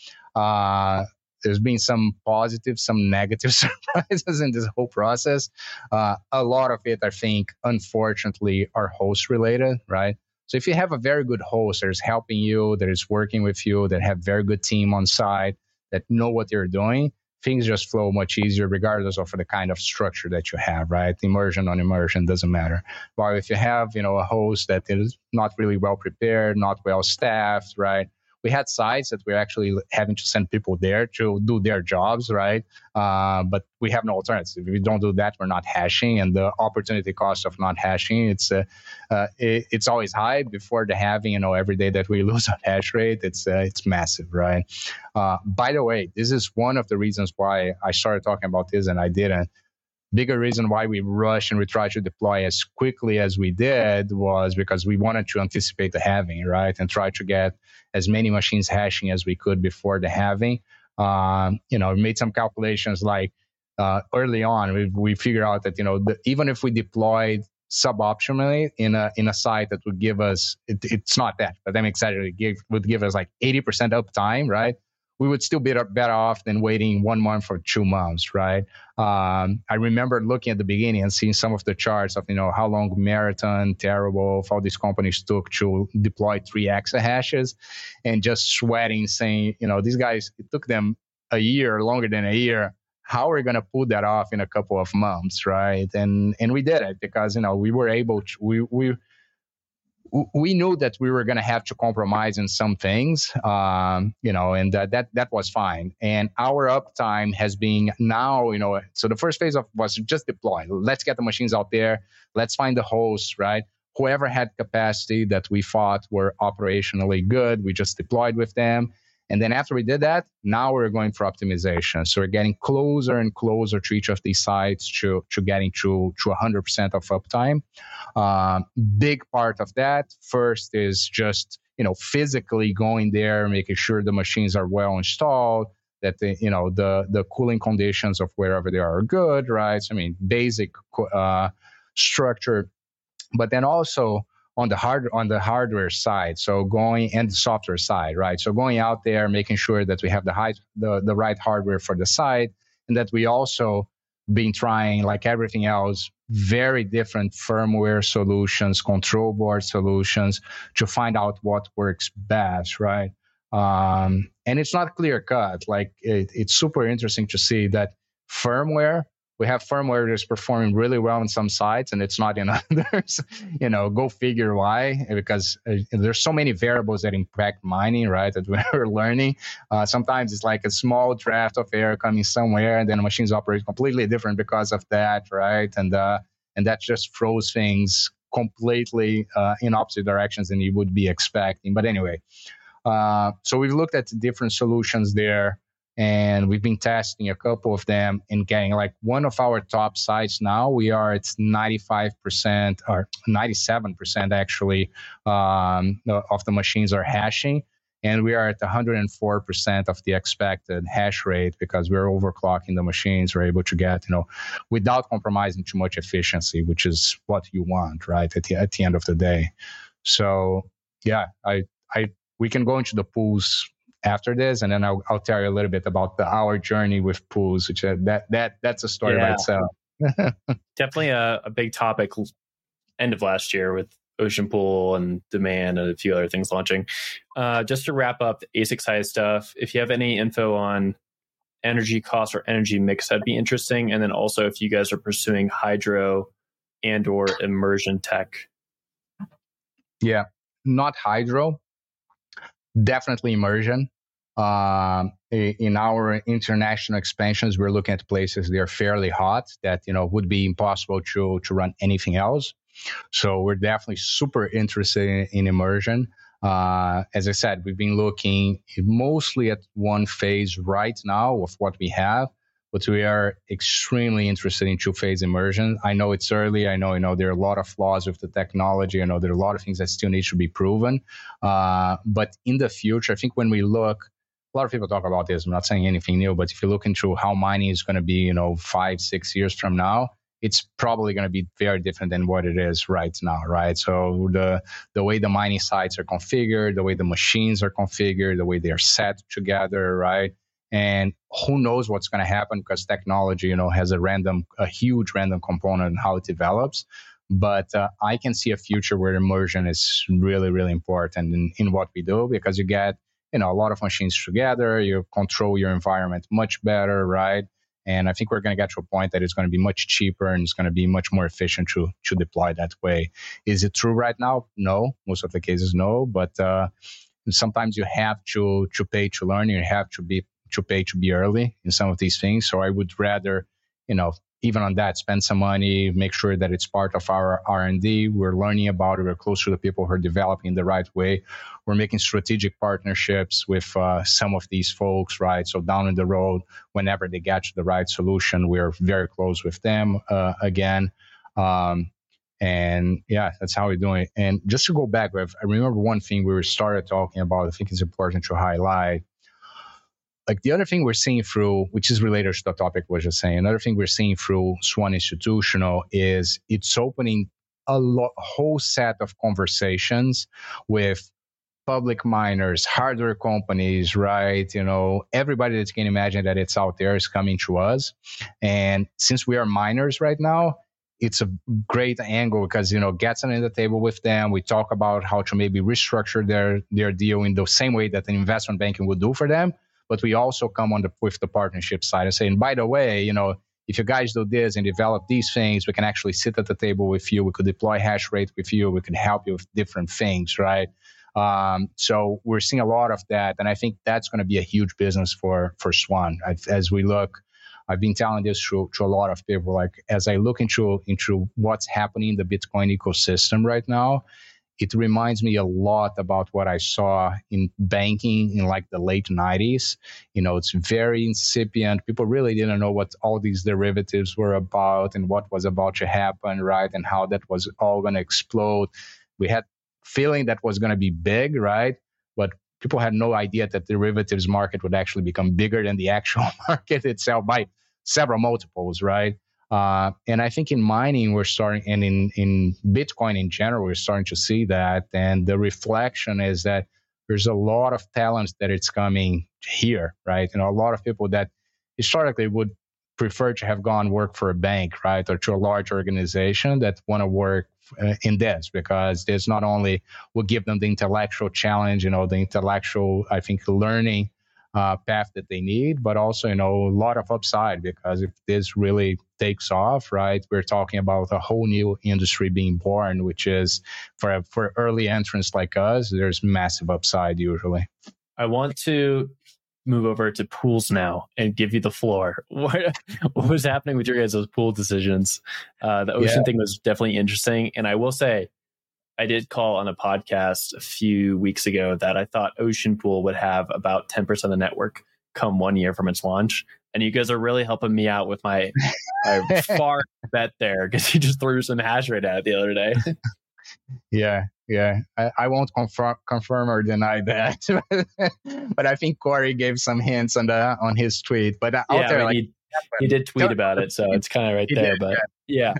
There's been some positive, some negative surprises in this whole process. A lot of it, I think, unfortunately, are host-related, right? So if you have a very good host that is helping you, that is working with you, that have very good team on site, that know what they're doing, things just flow much easier regardless of the kind of structure that you have, right? Immersion on immersion doesn't matter. But if you have, a host that is not really well prepared, not well staffed, right? we had sites that we're actually having to send people there to do their jobs, right? But we have no alternatives. If we don't do that, we're not hashing, and the opportunity cost of not hashing, it's always high. Before the halving, every day that we lose on hash rate, it's massive, right? By the way, this is one of the reasons why I started talking about this and I didn't. Bigger reason why we rushed and we tried to deploy as quickly as we did was because we wanted to anticipate the halving, right? And try to get as many machines hashing as we could before the halving. We made some calculations like early on, we figured out that, even if we deployed suboptimally in a site that would give us, it's not that, but I'm excited, would give us like 80% uptime, right? We would still be better off than waiting 1 month or 2 months, right? I remember looking at the beginning and seeing some of the charts of, how long Marathon, TeraWulf, all these companies took to deploy 3 exahashes, and just sweating, saying, these guys, it took them a year, longer than a year. How are we going to pull that off in a couple of months, right? And we did it because, we were able to, we knew that we were going to have to compromise in some things, and that was fine. And our uptime has been now, so the first phase was just deploy. Let's get the machines out there. Let's find the hosts, right? Whoever had capacity that we thought were operationally good, we just deployed with them. And then after we did that, now we're going for optimization. So we're getting closer and closer to each of these sites to getting to 100% of uptime. Big part of that first is just, physically going there, making sure the machines are well installed, that the cooling conditions of wherever they are good, right? So, basic structure, but then also on the hardware side, and the software side, right? So going out there, making sure that we have the right hardware for the site, and that we also been trying, like everything else, very different firmware solutions, control board solutions to find out what works best, right? And it's not clear cut. Like it's super interesting to see that we have firmware that's performing really well in some sites and it's not in others. Go figure why, because there's so many variables that impact mining, right? That we're learning. Sometimes it's like a small draft of air coming somewhere and then the machines operate completely different because of that, right? And that just throws things completely in opposite directions than you would be expecting. But anyway, so we've looked at different solutions there. And we've been testing a couple of them and getting like one of our top sites now, we are at 95% or 97% actually of the machines are hashing. And we are at 104% of the expected hash rate because we're overclocking the machines. We're able to get, without compromising too much efficiency, which is what you want, right? At the end of the day. So yeah, we can go into the pools after this, and then I'll tell you a little bit about our journey with pools, which that's a story by itself. Definitely a big topic end of last year with Ocean Pool and Demand and a few other things launching. Just to wrap up the ASIC size stuff, if you have any info on energy costs or energy mix, that'd be interesting. And then also if you guys are pursuing hydro and or immersion tech. Yeah, not hydro. Definitely immersion. In our international expansions, we're looking at places that are fairly hot that would be impossible to run anything else. So we're definitely super interested in immersion. As I said, we've been looking mostly at one phase right now of what we have, but we are extremely interested in 2-phase immersion. I know it's early. I know there are a lot of flaws with the technology. I know there are a lot of things that still need to be proven. But in the future, I think when we look, a lot of people talk about this. I'm not saying anything new, but if you look into how mining is going to be, 5-6 years from now, it's probably going to be very different than what it is right now, right? So the way the mining sites are configured, the way the machines are configured, the way they are set together, right? And who knows what's going to happen because technology, has a huge random component in how it develops. But I can see a future where immersion is really, really important in what we do because you get, a lot of machines together, you control your environment much better, right? And I think we're going to get to a point that it's going to be much cheaper and it's going to be much more efficient to deploy that way. Is it true right now? No. Most of the cases, no. But sometimes you have to pay to learn. You have to pay to be early in some of these things. So I would rather, even on that, spend some money, make sure that it's part of our R&D. We're learning about it. We're close to the people who are developing the right way. We're making strategic partnerships with some of these folks, right? So down the road, whenever they get to the right solution, we're very close with them again. And yeah, that's how we're doing it. And just to go back, I remember one thing we started talking about, I think it's important to highlight. Like the other thing we're seeing through, which is related to the topic we were just saying, another thing we're seeing through Swan Institutional is it's opening a whole set of conversations with public miners, hardware companies, right? Everybody that you can imagine that it's out there is coming to us. And since we are miners right now, it's a great angle because, gets on the table with them. We talk about how to maybe restructure their deal in the same way that an investment banking would do for them. But we also come with the partnership side and say, and by the way, if you guys do this and develop these things, we can actually sit at the table with you. We could deploy hash rate with you. We can help you with different things, right? So we're seeing a lot of that. And I think that's going to be a huge business for Swan. As we look, I've been telling this to a lot of people, like as I look into what's happening in the Bitcoin ecosystem right now, it reminds me a lot about what I saw in banking in like the late 90s. It's very incipient. People really didn't know what all these derivatives were about and what was about to happen, right? And how that was all going to explode. We had feeling that was going to be big, right? But people had no idea that the derivatives market would actually become bigger than the actual market itself by several multiples, right? And I think in mining, we're starting, and in Bitcoin in general, we're starting to see that. And the reflection is that there's a lot of talent that it's coming here, right? A lot of people that historically would prefer to have gone work for a bank, right? Or to a large organization that want to work in this, because this not only will give them the intellectual challenge, the intellectual, I think, learning path that they need, but also, a lot of upside, because if this really takes off, right, we're talking about a whole new industry being born, which is for early entrants like us, there's massive upside usually. I want to move over to pools now and give you the floor. What was happening with your guys' pool decisions? The Ocean thing was definitely interesting. And I will say, I did call on a podcast a few weeks ago that I thought Ocean Pool would have about 10% of the network come 1 year from its launch. And you guys are really helping me out with my far bet there, because you just threw some hash rate at it the other day. Yeah. I won't confirm or deny that. But I think Corey gave some hints on his tweet. But he did tweet about it, so it's kind of right there. But yeah.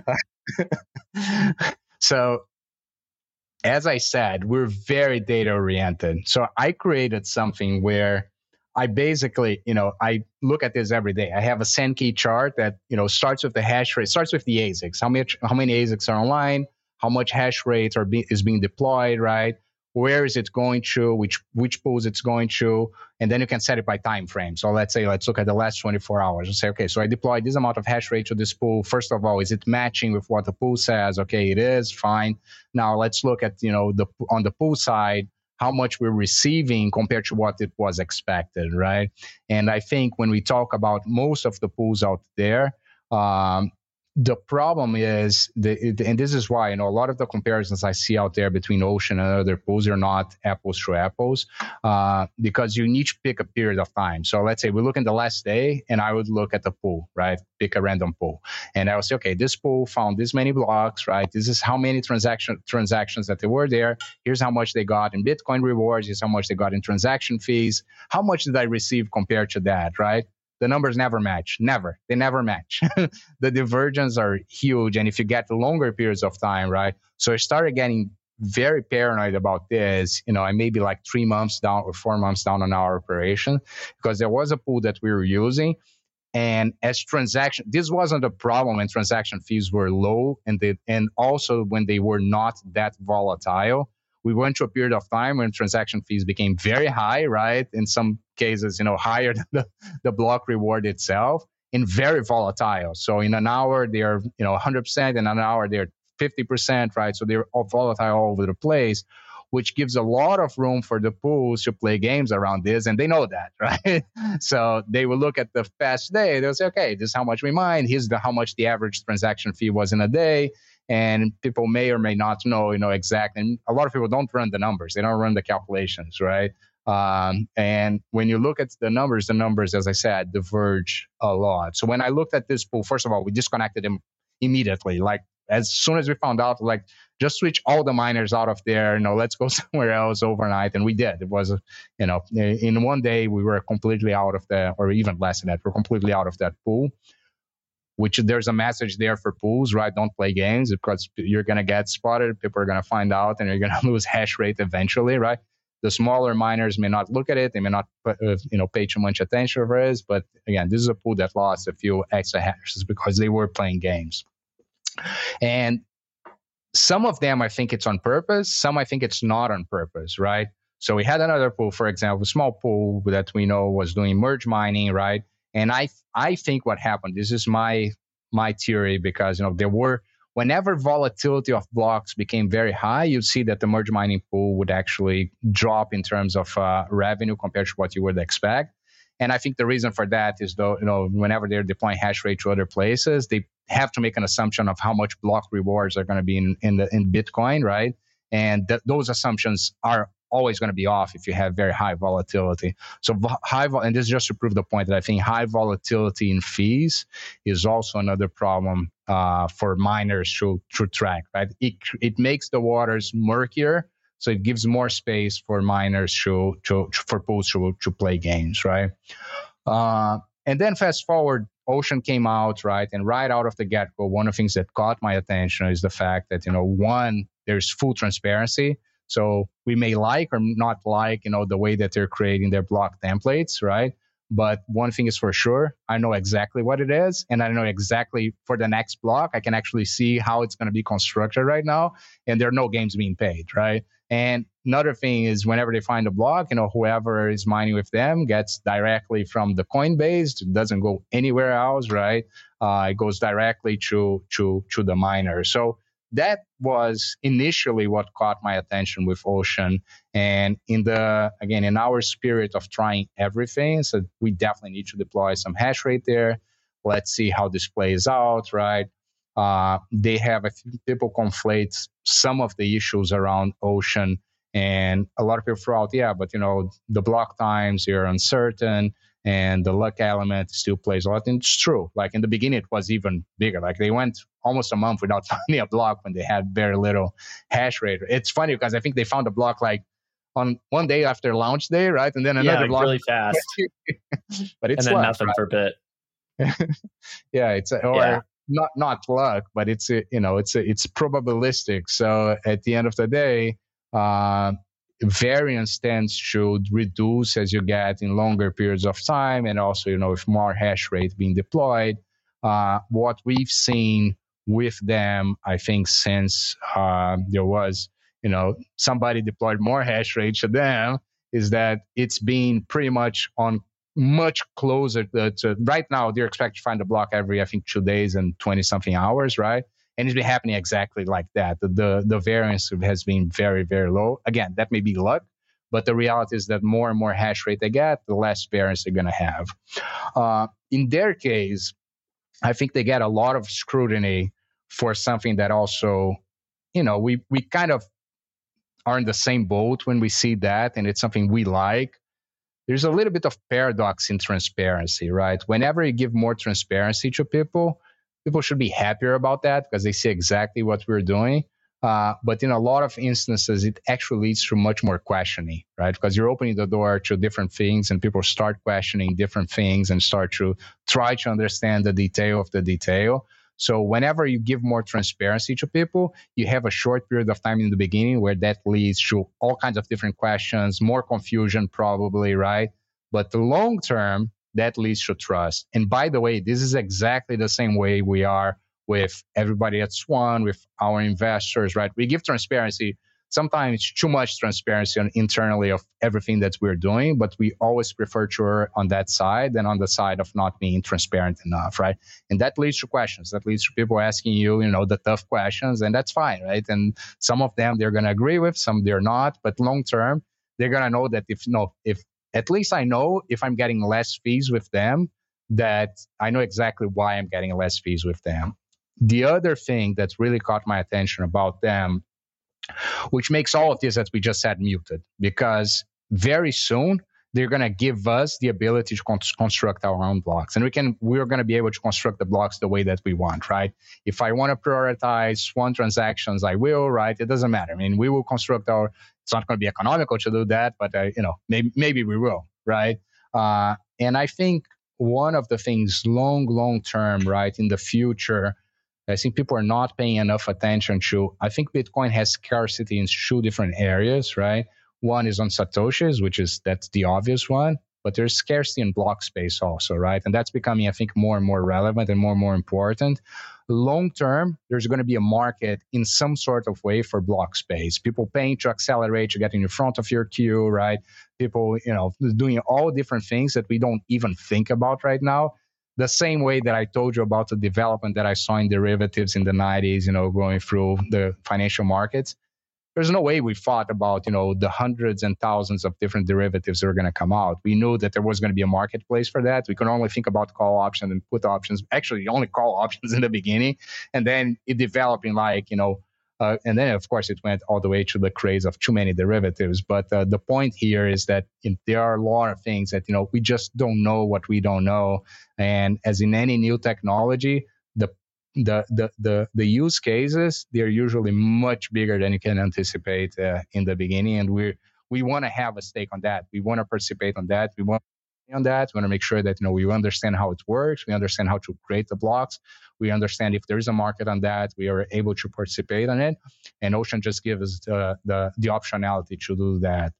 So, as I said, we're very data oriented. So I created something where I basically, I look at this every day. I have a Sankey chart that, starts with the hash rate, starts with the ASICs. How many ASICs are online? How much hash rate is being deployed, right? Where is it going to? Which pools it's going to? And then you can set it by time frame. So let's look at the last 24 hours and say, okay, so I deployed this amount of hash rate to this pool. First of all, is it matching with what the pool says? Okay, it is, fine. Now let's look at, on the pool side, how much we're receiving compared to what it was expected, right? And I think when we talk about most of the pools out there, the problem is, and this is why, a lot of the comparisons I see out there between Ocean and other pools are not apples to apples, because you need to pick a period of time. So let's say we look in the last day, and I would look at the pool, right? Pick a random pool. And I would say, okay, this pool found this many blocks, right? This is how many transactions that they were there. Here's how much they got in Bitcoin rewards. Here's how much they got in transaction fees. How much did I receive compared to that, right? The numbers never match. They never match. The divergence are huge. And if you get longer periods of time, right? So I started getting very paranoid about this. I may be like 3 months down or 4 months down on our operation, because there was a pool that we were using. And as this wasn't a problem when transaction fees were low, and also when they were not that volatile. We went to a period of time when transaction fees became very high, right? In some cases, higher than the block reward itself, and very volatile. So in an hour, they're 100%, in an hour, they're 50%, right? So they're all volatile all over the place. which gives a lot of room for the pools to play games around this. And they know that, right? So they will look at the past day. They'll say, okay, this is how much we mine. Here's how much the average transaction fee was in a day. And people may or may not know, exactly. And a lot of people don't run the numbers. They don't run the calculations, right? And when you look at the numbers, as I said, diverge a lot. So when I looked at this pool, first of all, we disconnected them immediately. Like as soon as we found out, like just switch all the miners out of there, let's go somewhere else overnight. And we did. It was, in one day we were completely out of or even less than that, we're completely out of that pool. Which there's a message there for pools, right? Don't play games because you're going to get spotted. People are going to find out and you're going to lose hash rate eventually, right? The smaller miners may not look at it. They may not, pay too much attention for it. But again, this is a pool that lost a few extra hashes because they were playing games. And some of them, I think it's on purpose. Some, I think it's not on purpose, right? So we had another pool, for example, a small pool that we know was doing merge mining, right? And I think what happened, this is my theory, because there were, whenever volatility of blocks became very high, you'd see that the merge mining pool would actually drop in terms of revenue compared to what you would expect. And I think the reason for that is, whenever they're deploying hash rate to other places, they have to make an assumption of how much block rewards are going to be in Bitcoin, right? And those assumptions are always going to be off if you have very high volatility. So and this is just to prove the point that I think high volatility in fees is also another problem for miners to track, right? It makes the waters murkier, so it gives more space for miners for pools to play games, right? And then fast forward, Ocean came out, right? And right out of the get-go, one of the things that caught my attention is the fact that, one, there's full transparency. So we may like or not like, the way that they're creating their block templates, right? But one thing is for sure, I know exactly what it is. And I know exactly for the next block, I can actually see how it's going to be constructed right now. And there are no games being paid, right? And another thing is whenever they find a block, whoever is mining with them gets directly from the Coinbase. It doesn't go anywhere else, right? It goes directly to the miner. So that was initially what caught my attention with Ocean. And in our spirit of trying everything, so we definitely need to deploy some hash rate there. Let's see how this plays out, right? They have, I think people conflate some of the issues around Ocean, and a lot of people throw out, but the block times are uncertain and the luck element still plays a lot. And it's true. Like in the beginning, it was even bigger. Like they went almost a month without finding a block when they had very little hash rate. It's funny because I think they found a block like on one day after launch day, right? And then another block really fast. But it's and then luck, nothing right? for a bit. It's not luck, but it's probabilistic. So at the end of the day, variance tends to reduce as you get in longer periods of time, and also with more hash rate being deployed. What we've seen with them, I think, since there was somebody deployed more hash rate to them, is that it's been pretty much on much closer to right now. They're expected to find a block every, I think, 2 days and 20 something hours, right? And it's been happening exactly like that. The variance has been very, very low. Again, that may be luck, but the reality is that more and more hash rate they get, the less variance they're going to have. In their case, I think they get a lot of scrutiny for something that also, we kind of are in the same boat when we see that, and it's something we like. There's a little bit of paradox in transparency, right? Whenever you give more transparency to people should be happier about that because they see exactly what we're doing. But in a lot of instances, it actually leads to much more questioning, right? Because you're opening the door to different things and people start questioning different things and start to try to understand the detail of the detail. So whenever you give more transparency to people, you have a short period of time in the beginning where that leads to all kinds of different questions, more confusion probably, right? But the long term, that leads to trust. And by the way, this is exactly the same way we are with everybody at Swan, with our investors, right? We give transparency sometimes too much transparency internally of everything that we're doing, but we always prefer to err on that side than on the side of not being transparent enough, right? And that leads to questions. That leads to people asking you, the tough questions, and that's fine, right? And some of them they're going to agree with, some they're not, but long term, they're going to know that if at least I know if I'm getting less fees with them, that I know exactly why I'm getting less fees with them. The other thing that's really caught my attention about them, which makes all of this that we just said muted, because very soon they're going to give us the ability to construct our own blocks, and we're going to be able to construct the blocks the way that we want, right? If I want to prioritize Swan transactions, I will, right? It doesn't matter. I mean, we will construct it's not going to be economical to do that, but maybe we will, right? And I think one of the things long term, right, in the future, I think people are not paying enough attention to. I think Bitcoin has scarcity in two different areas, right? One is on Satoshis, that's the obvious one, but there's scarcity in block space also, right? And that's becoming, I think, more and more relevant and more important. Long term, there's going to be a market in some sort of way for block space. People paying to accelerate, to get in front of your queue, right? People, doing all different things that we don't even think about right now. The same way that I told you about the development that I saw in derivatives in the 90s, going through the financial markets. There's no way we thought about, the hundreds and thousands of different derivatives that are going to come out. We knew that there was going to be a marketplace for that. We could only think about call options and put options. Actually, only call options in the beginning. And then it developing and then, of course, it went all the way to the craze of too many derivatives. But the point here is that there are a lot of things that, we just don't know what we don't know. And as in any new technology, the use cases, they're usually much bigger than you can anticipate in the beginning. And we want to have a stake on that. We want to participate on that. We want on that. We want to make sure that we understand how it works. We understand how to create the blocks. We understand if there is a market on that, we are able to participate on it. And Ocean just gives us the optionality to do that.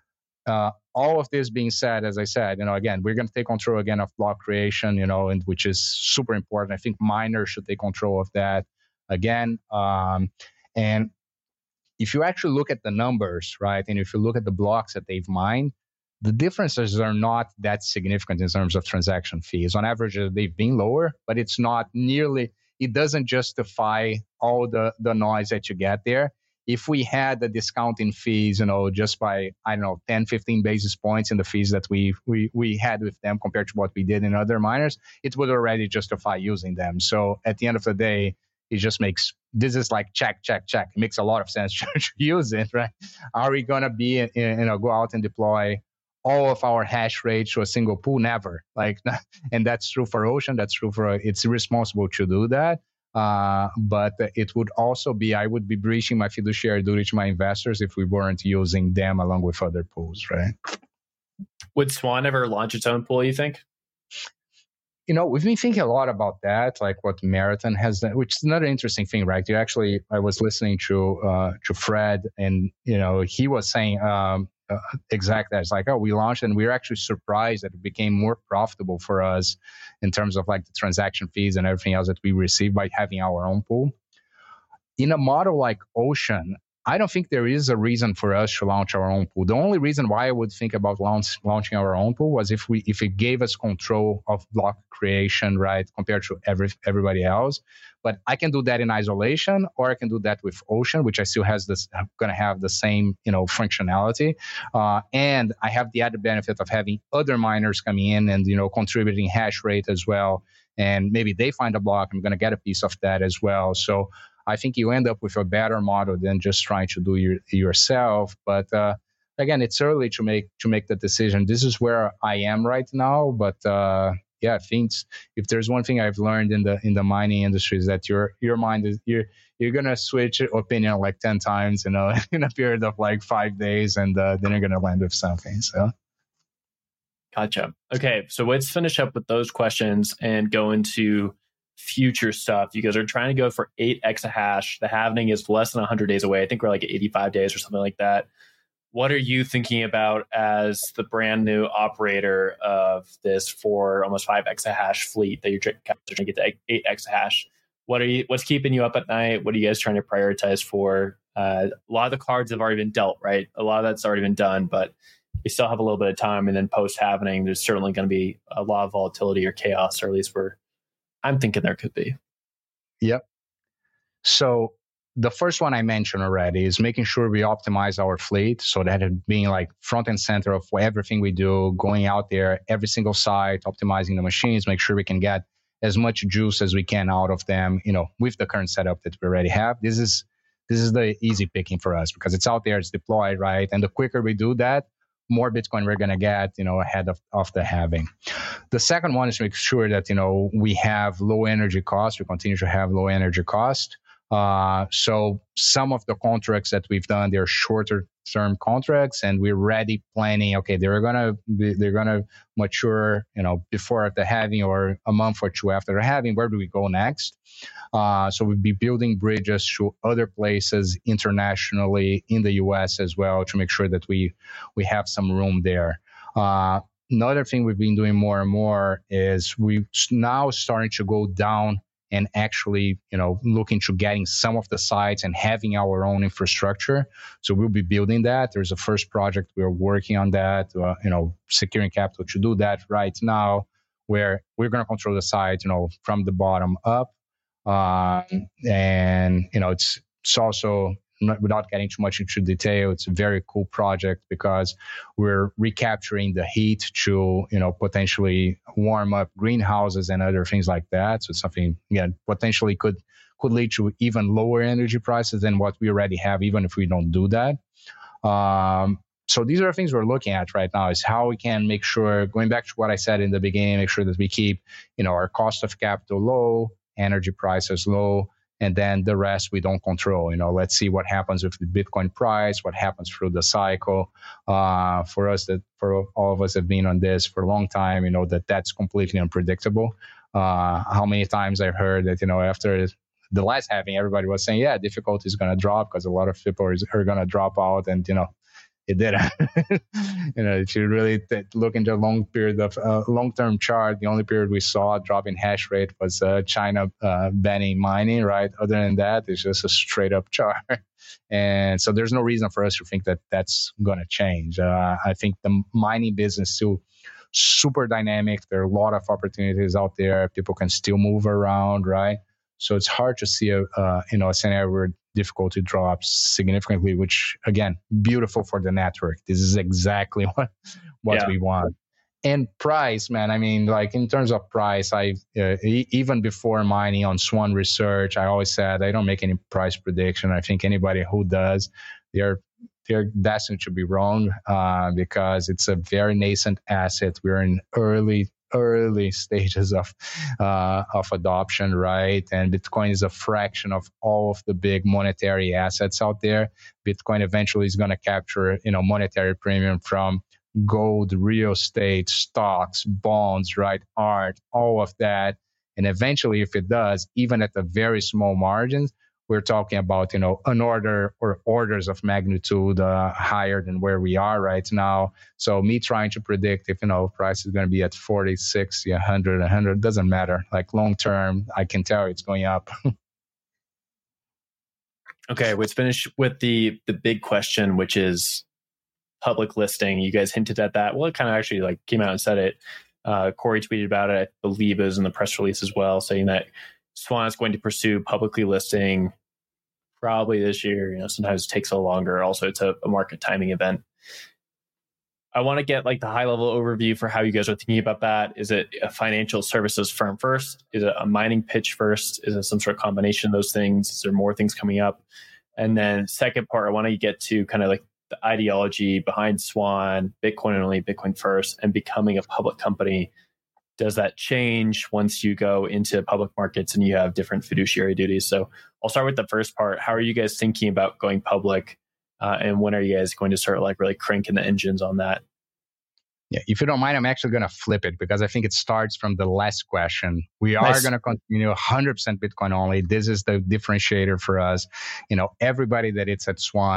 All of this being said, as I said, again, we're going to take control again of block creation, and which is super important. I think miners should take control of that again. And if you actually look at the numbers, right, and if you look at the blocks that they've mined, the differences are not that significant in terms of transaction fees. On average, they've been lower, but it's not nearly, it doesn't justify all the noise that you get there. If we had the discounting fees, just by, 10, 15 basis points in the fees that we had with them compared to what we did in other miners, it would already justify using them. So at the end of the day, it just makes, this is like check. It makes a lot of sense to use it, right? Are we going to be, go out and deploy all of our hash rate to a single pool? Never. And that's true for Ocean. That's true for, it's irresponsible to do that. But it would also be, I would be breaching my fiduciary duty to my investors if we weren't using them along with other pools, right? Would Swan ever launch its own pool, you think? We've been thinking a lot about that, like what Marathon has done, which is another interesting thing, right? I was listening to Fred, and, he was saying, exactly. It's like, we launched and we were actually surprised that it became more profitable for us in terms of like the transaction fees and everything else that we receive by having our own pool. In a model like Ocean, I don't think there is a reason for us to launch our own pool. The only reason why I would think about launching our own pool was if it gave us control of block creation, right, compared to everybody else. But I can do that in isolation, or I can do that with Ocean, which I still going to have the same, functionality. And I have the added benefit of having other miners coming in and, contributing hash rate as well. And maybe they find a block, I'm going to get a piece of that as well. So I think you end up with a better model than just trying to do yourself. But again, it's early to make the decision. This is where I am right now. But I think if there's one thing I've learned in the mining industry is that your mind is you're gonna switch opinion like 10 times, in a period of like 5 days, and then you're gonna land with something. So. Gotcha. Okay, so let's finish up with those questions and go into future stuff. You guys are trying to go for 8 exahash. The halving is less than 100 days away. I think we're like 85 days or something like that. What are you thinking about as the brand new operator of this for almost 5 exahash fleet that you're trying to get to 8 exahash? What's keeping you up at night? What are you guys trying to prioritize for A lot of the cards have already been dealt, right? A lot of that's already been done, but we still have a little bit of time. And then post halvening, there's certainly going to be a lot of volatility or chaos, or at least I'm thinking there could be. Yep. So the first one I mentioned already is making sure we optimize our fleet, so that it being like front and center of everything we do, going out there, every single site, optimizing the machines, make sure we can get as much juice as we can out of them, with the current setup that we already have. This is the easy picking for us because it's out there, it's deployed, right? And the quicker we do that, more Bitcoin we're going to get, ahead of the halving. The second one is to make sure that, we have low energy cost. We continue to have low energy cost. So some of the contracts that we've done, they're shorter term contracts, and we're already planning. Okay, they're gonna mature, before the halving or a month or two after the halving. Where do we go next? So we'll be building bridges to other places internationally in the US as well to make sure that we have some room there. Another thing we've been doing more and more is we now starting to go down and actually, looking to getting some of the sites and having our own infrastructure. So we'll be building that. There's a first project we're working on that, securing capital to do that right now, where we're going to control the site, from the bottom up. And, it's also, without getting too much into detail, it's a very cool project because we're recapturing the heat to, potentially warm up greenhouses and other things like that. So it's something, again, potentially could lead to even lower energy prices than what we already have, even if we don't do that. So these are the things we're looking at right now, is how we can make sure, going back to what I said in the beginning, make sure that we keep, our cost of capital low, energy prices low, and then the rest we don't control. Let's see what happens with the Bitcoin price, what happens through the cycle. For all of us have been on this for a long time, that's completely unpredictable. How many times I've heard that, after the last halving, everybody was saying, yeah, difficulty is going to drop because a lot of people are going to drop out, and, it didn't. If you really look into a long period of long-term chart, the only period we saw a drop in hash rate was China banning mining, right? Other than that, it's just a straight up chart. And so there's no reason for us to think that that's going to change. I think the mining business is still super dynamic. There are a lot of opportunities out there. People can still move around, right? So it's hard to see a scenario where difficulty drops significantly, which again, beautiful for the network. This is exactly what we want. And price, man, I mean, like in terms of price, even before mining on Swan Research, I always said I don't make any price prediction. I think anybody who does, they're destined to be wrong because it's a very nascent asset. We're in early stages of adoption, right? And Bitcoin is a fraction of all of the big monetary assets out there. Bitcoin eventually is going to capture, monetary premium from gold, real estate, stocks, bonds, right? Art, all of that. And eventually, if it does, even at the very small margins, we're talking about, an order or orders of magnitude higher than where we are right now. So me trying to predict if, price is going to be at 40, 60, 100, doesn't matter. Like long term, I can tell it's going up. Okay, let's finish with the big question, which is public listing. You guys hinted at that. Well, it kind of actually came out and said it. Corey tweeted about it. I believe it was in the press release as well, saying that Swan is going to pursue publicly listing probably this year. Sometimes it takes a longer. Also, it's a market timing event. I want to get the high level overview for how you guys are thinking about that. Is it a financial services firm first? Is it a mining pitch first? Is it some sort of combination of those things? Is there more things coming up? And then second part, I want to get to kind of the ideology behind Swan, Bitcoin only, Bitcoin first, and becoming a public company. Does that change once you go into public markets and you have different fiduciary duties? So I'll start with the first part. How are you guys thinking about going public? And when are you guys going to start really cranking the engines on that? Yeah, if you don't mind, I'm actually going to flip it because I think it starts from the last question. We are going to continue 100% Bitcoin only. This is the differentiator for us. Everybody that it's at Swan,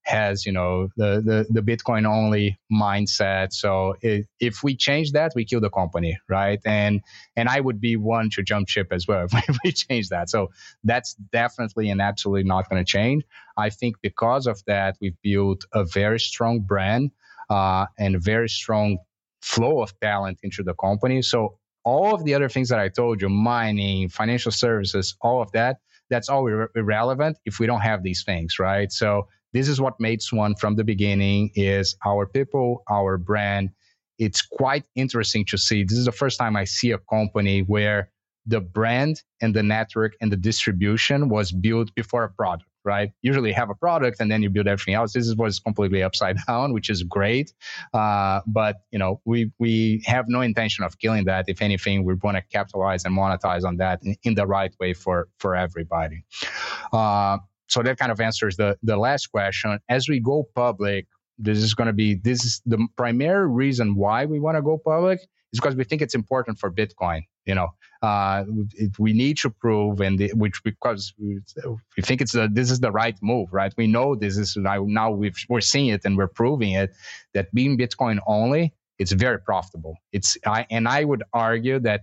has, the Bitcoin only mindset. So if we change that, we kill the company, right? And I would be one to jump ship as well if we change that. So that's definitely and absolutely not going to change. I think because of that, we've built a very strong brand and a very strong flow of talent into the company. So all of the other things that I told you, mining, financial services, all of that, that's all irrelevant if we don't have these things, right? So this is what made Swan from the beginning, is our people, our brand. It's quite interesting to see. This is the first time I see a company where the brand and the network and the distribution was built before a product, right? Usually you have a product and then you build everything else. This was completely upside down, which is great. But we have no intention of killing that. If anything, we want to capitalize and monetize on that in the right way for everybody. So that kind of answers the last question. As we go public, this is the primary reason why we want to go public is because we think it's important for Bitcoin. We need to prove, because we think this is the right move, right? We know this is now we're seeing it and we're proving it, that being Bitcoin only, it's very profitable. I would argue that,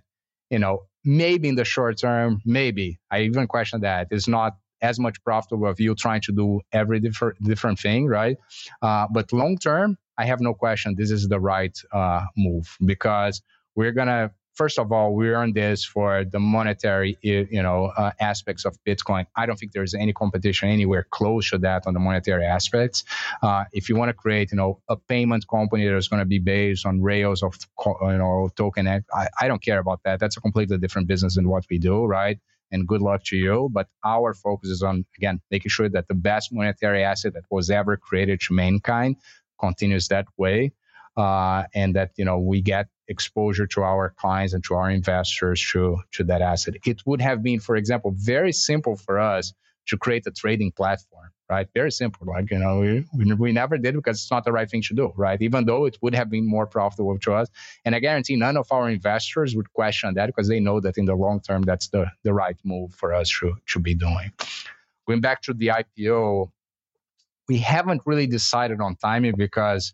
maybe in the short term, maybe I even question that it's not as much profitable of you trying to do every different thing, right? But long term, I have no question this is the right move, because we're gonna, first of all, we're on this for the monetary, aspects of Bitcoin. I don't think there's any competition anywhere close to that on the monetary aspects. If you want to create, a payment company that's going to be based on rails of, token, I don't care about that. That's a completely different business than what we do, right? And good luck to you. But our focus is on, again, making sure that the best monetary asset that was ever created to mankind continues that way. And that, we get exposure to our clients and to our investors to that asset. It would have been, for example, very simple for us to create a trading platform, right? Very simple. Like, we never did because it's not the right thing to do, right? Even though it would have been more profitable to us. And I guarantee none of our investors would question that, because they know that in the long term, that's the right move for us to be doing. Going back to the IPO, we haven't really decided on timing because,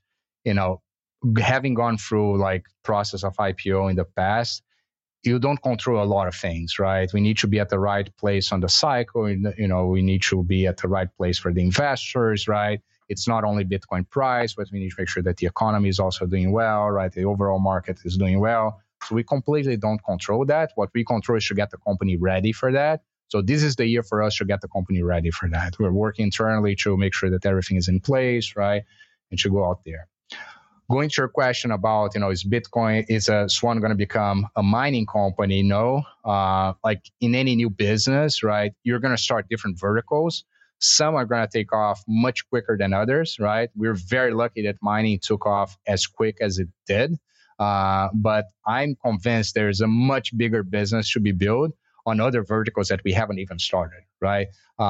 having gone through process of IPO in the past, you don't control a lot of things, right? We need to be at the right place on the cycle. We need to be at the right place for the investors, right? It's not only Bitcoin price, but we need to make sure that the economy is also doing well, right? The overall market is doing well. So we completely don't control that. What we control is to get the company ready for that. So this is the year for us to get the company ready for that. We're working internally to make sure that everything is in place, right? And to go out there. Going to your question about, is Swan going to become a mining company? No. Like in any new business, right? You're going to start different verticals. Some are going to take off much quicker than others, right? We're very lucky that mining took off as quick as it did. But I'm convinced there's a much bigger business to be built on other verticals that we haven't even started, right?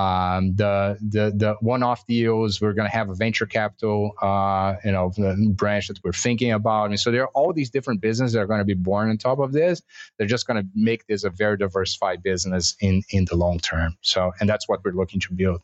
The one-off deals, we're going to have a venture capital, branch that we're thinking about. And so there are all these different businesses that are going to be born on top of this. They're just going to make this a very diversified business in the long term. So, and that's what we're looking to build.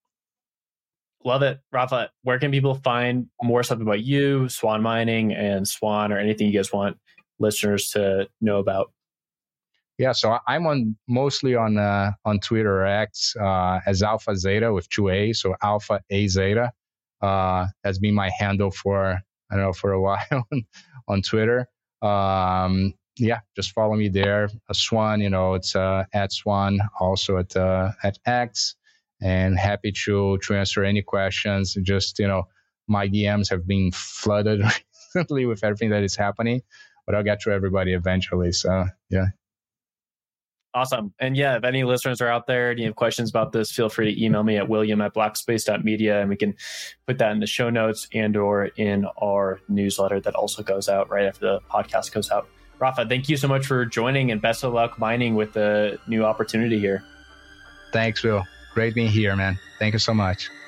Love it. Rafa, where can people find more stuff about you, Swan Mining and Swan, or anything you guys want listeners to know about? Yeah, so I'm mostly on Twitter or X as Alpha Zeta with 2 A's, so Alpha A Zeta has been my handle for a while on Twitter. Just follow me there. Swan, it's at Swan, also at X, and happy to answer any questions. Just my DMs have been flooded recently with everything that is happening, but I'll get to everybody eventually. So yeah. Awesome. And if any listeners are out there and you have questions about this, feel free to email me at william@blackspace.media, and we can put that in the show notes and/or in our newsletter that also goes out right after the podcast goes out. Rafa, thank you so much for joining, and best of luck mining with the new opportunity here. Thanks, Will. Great being here, man. Thank you so much.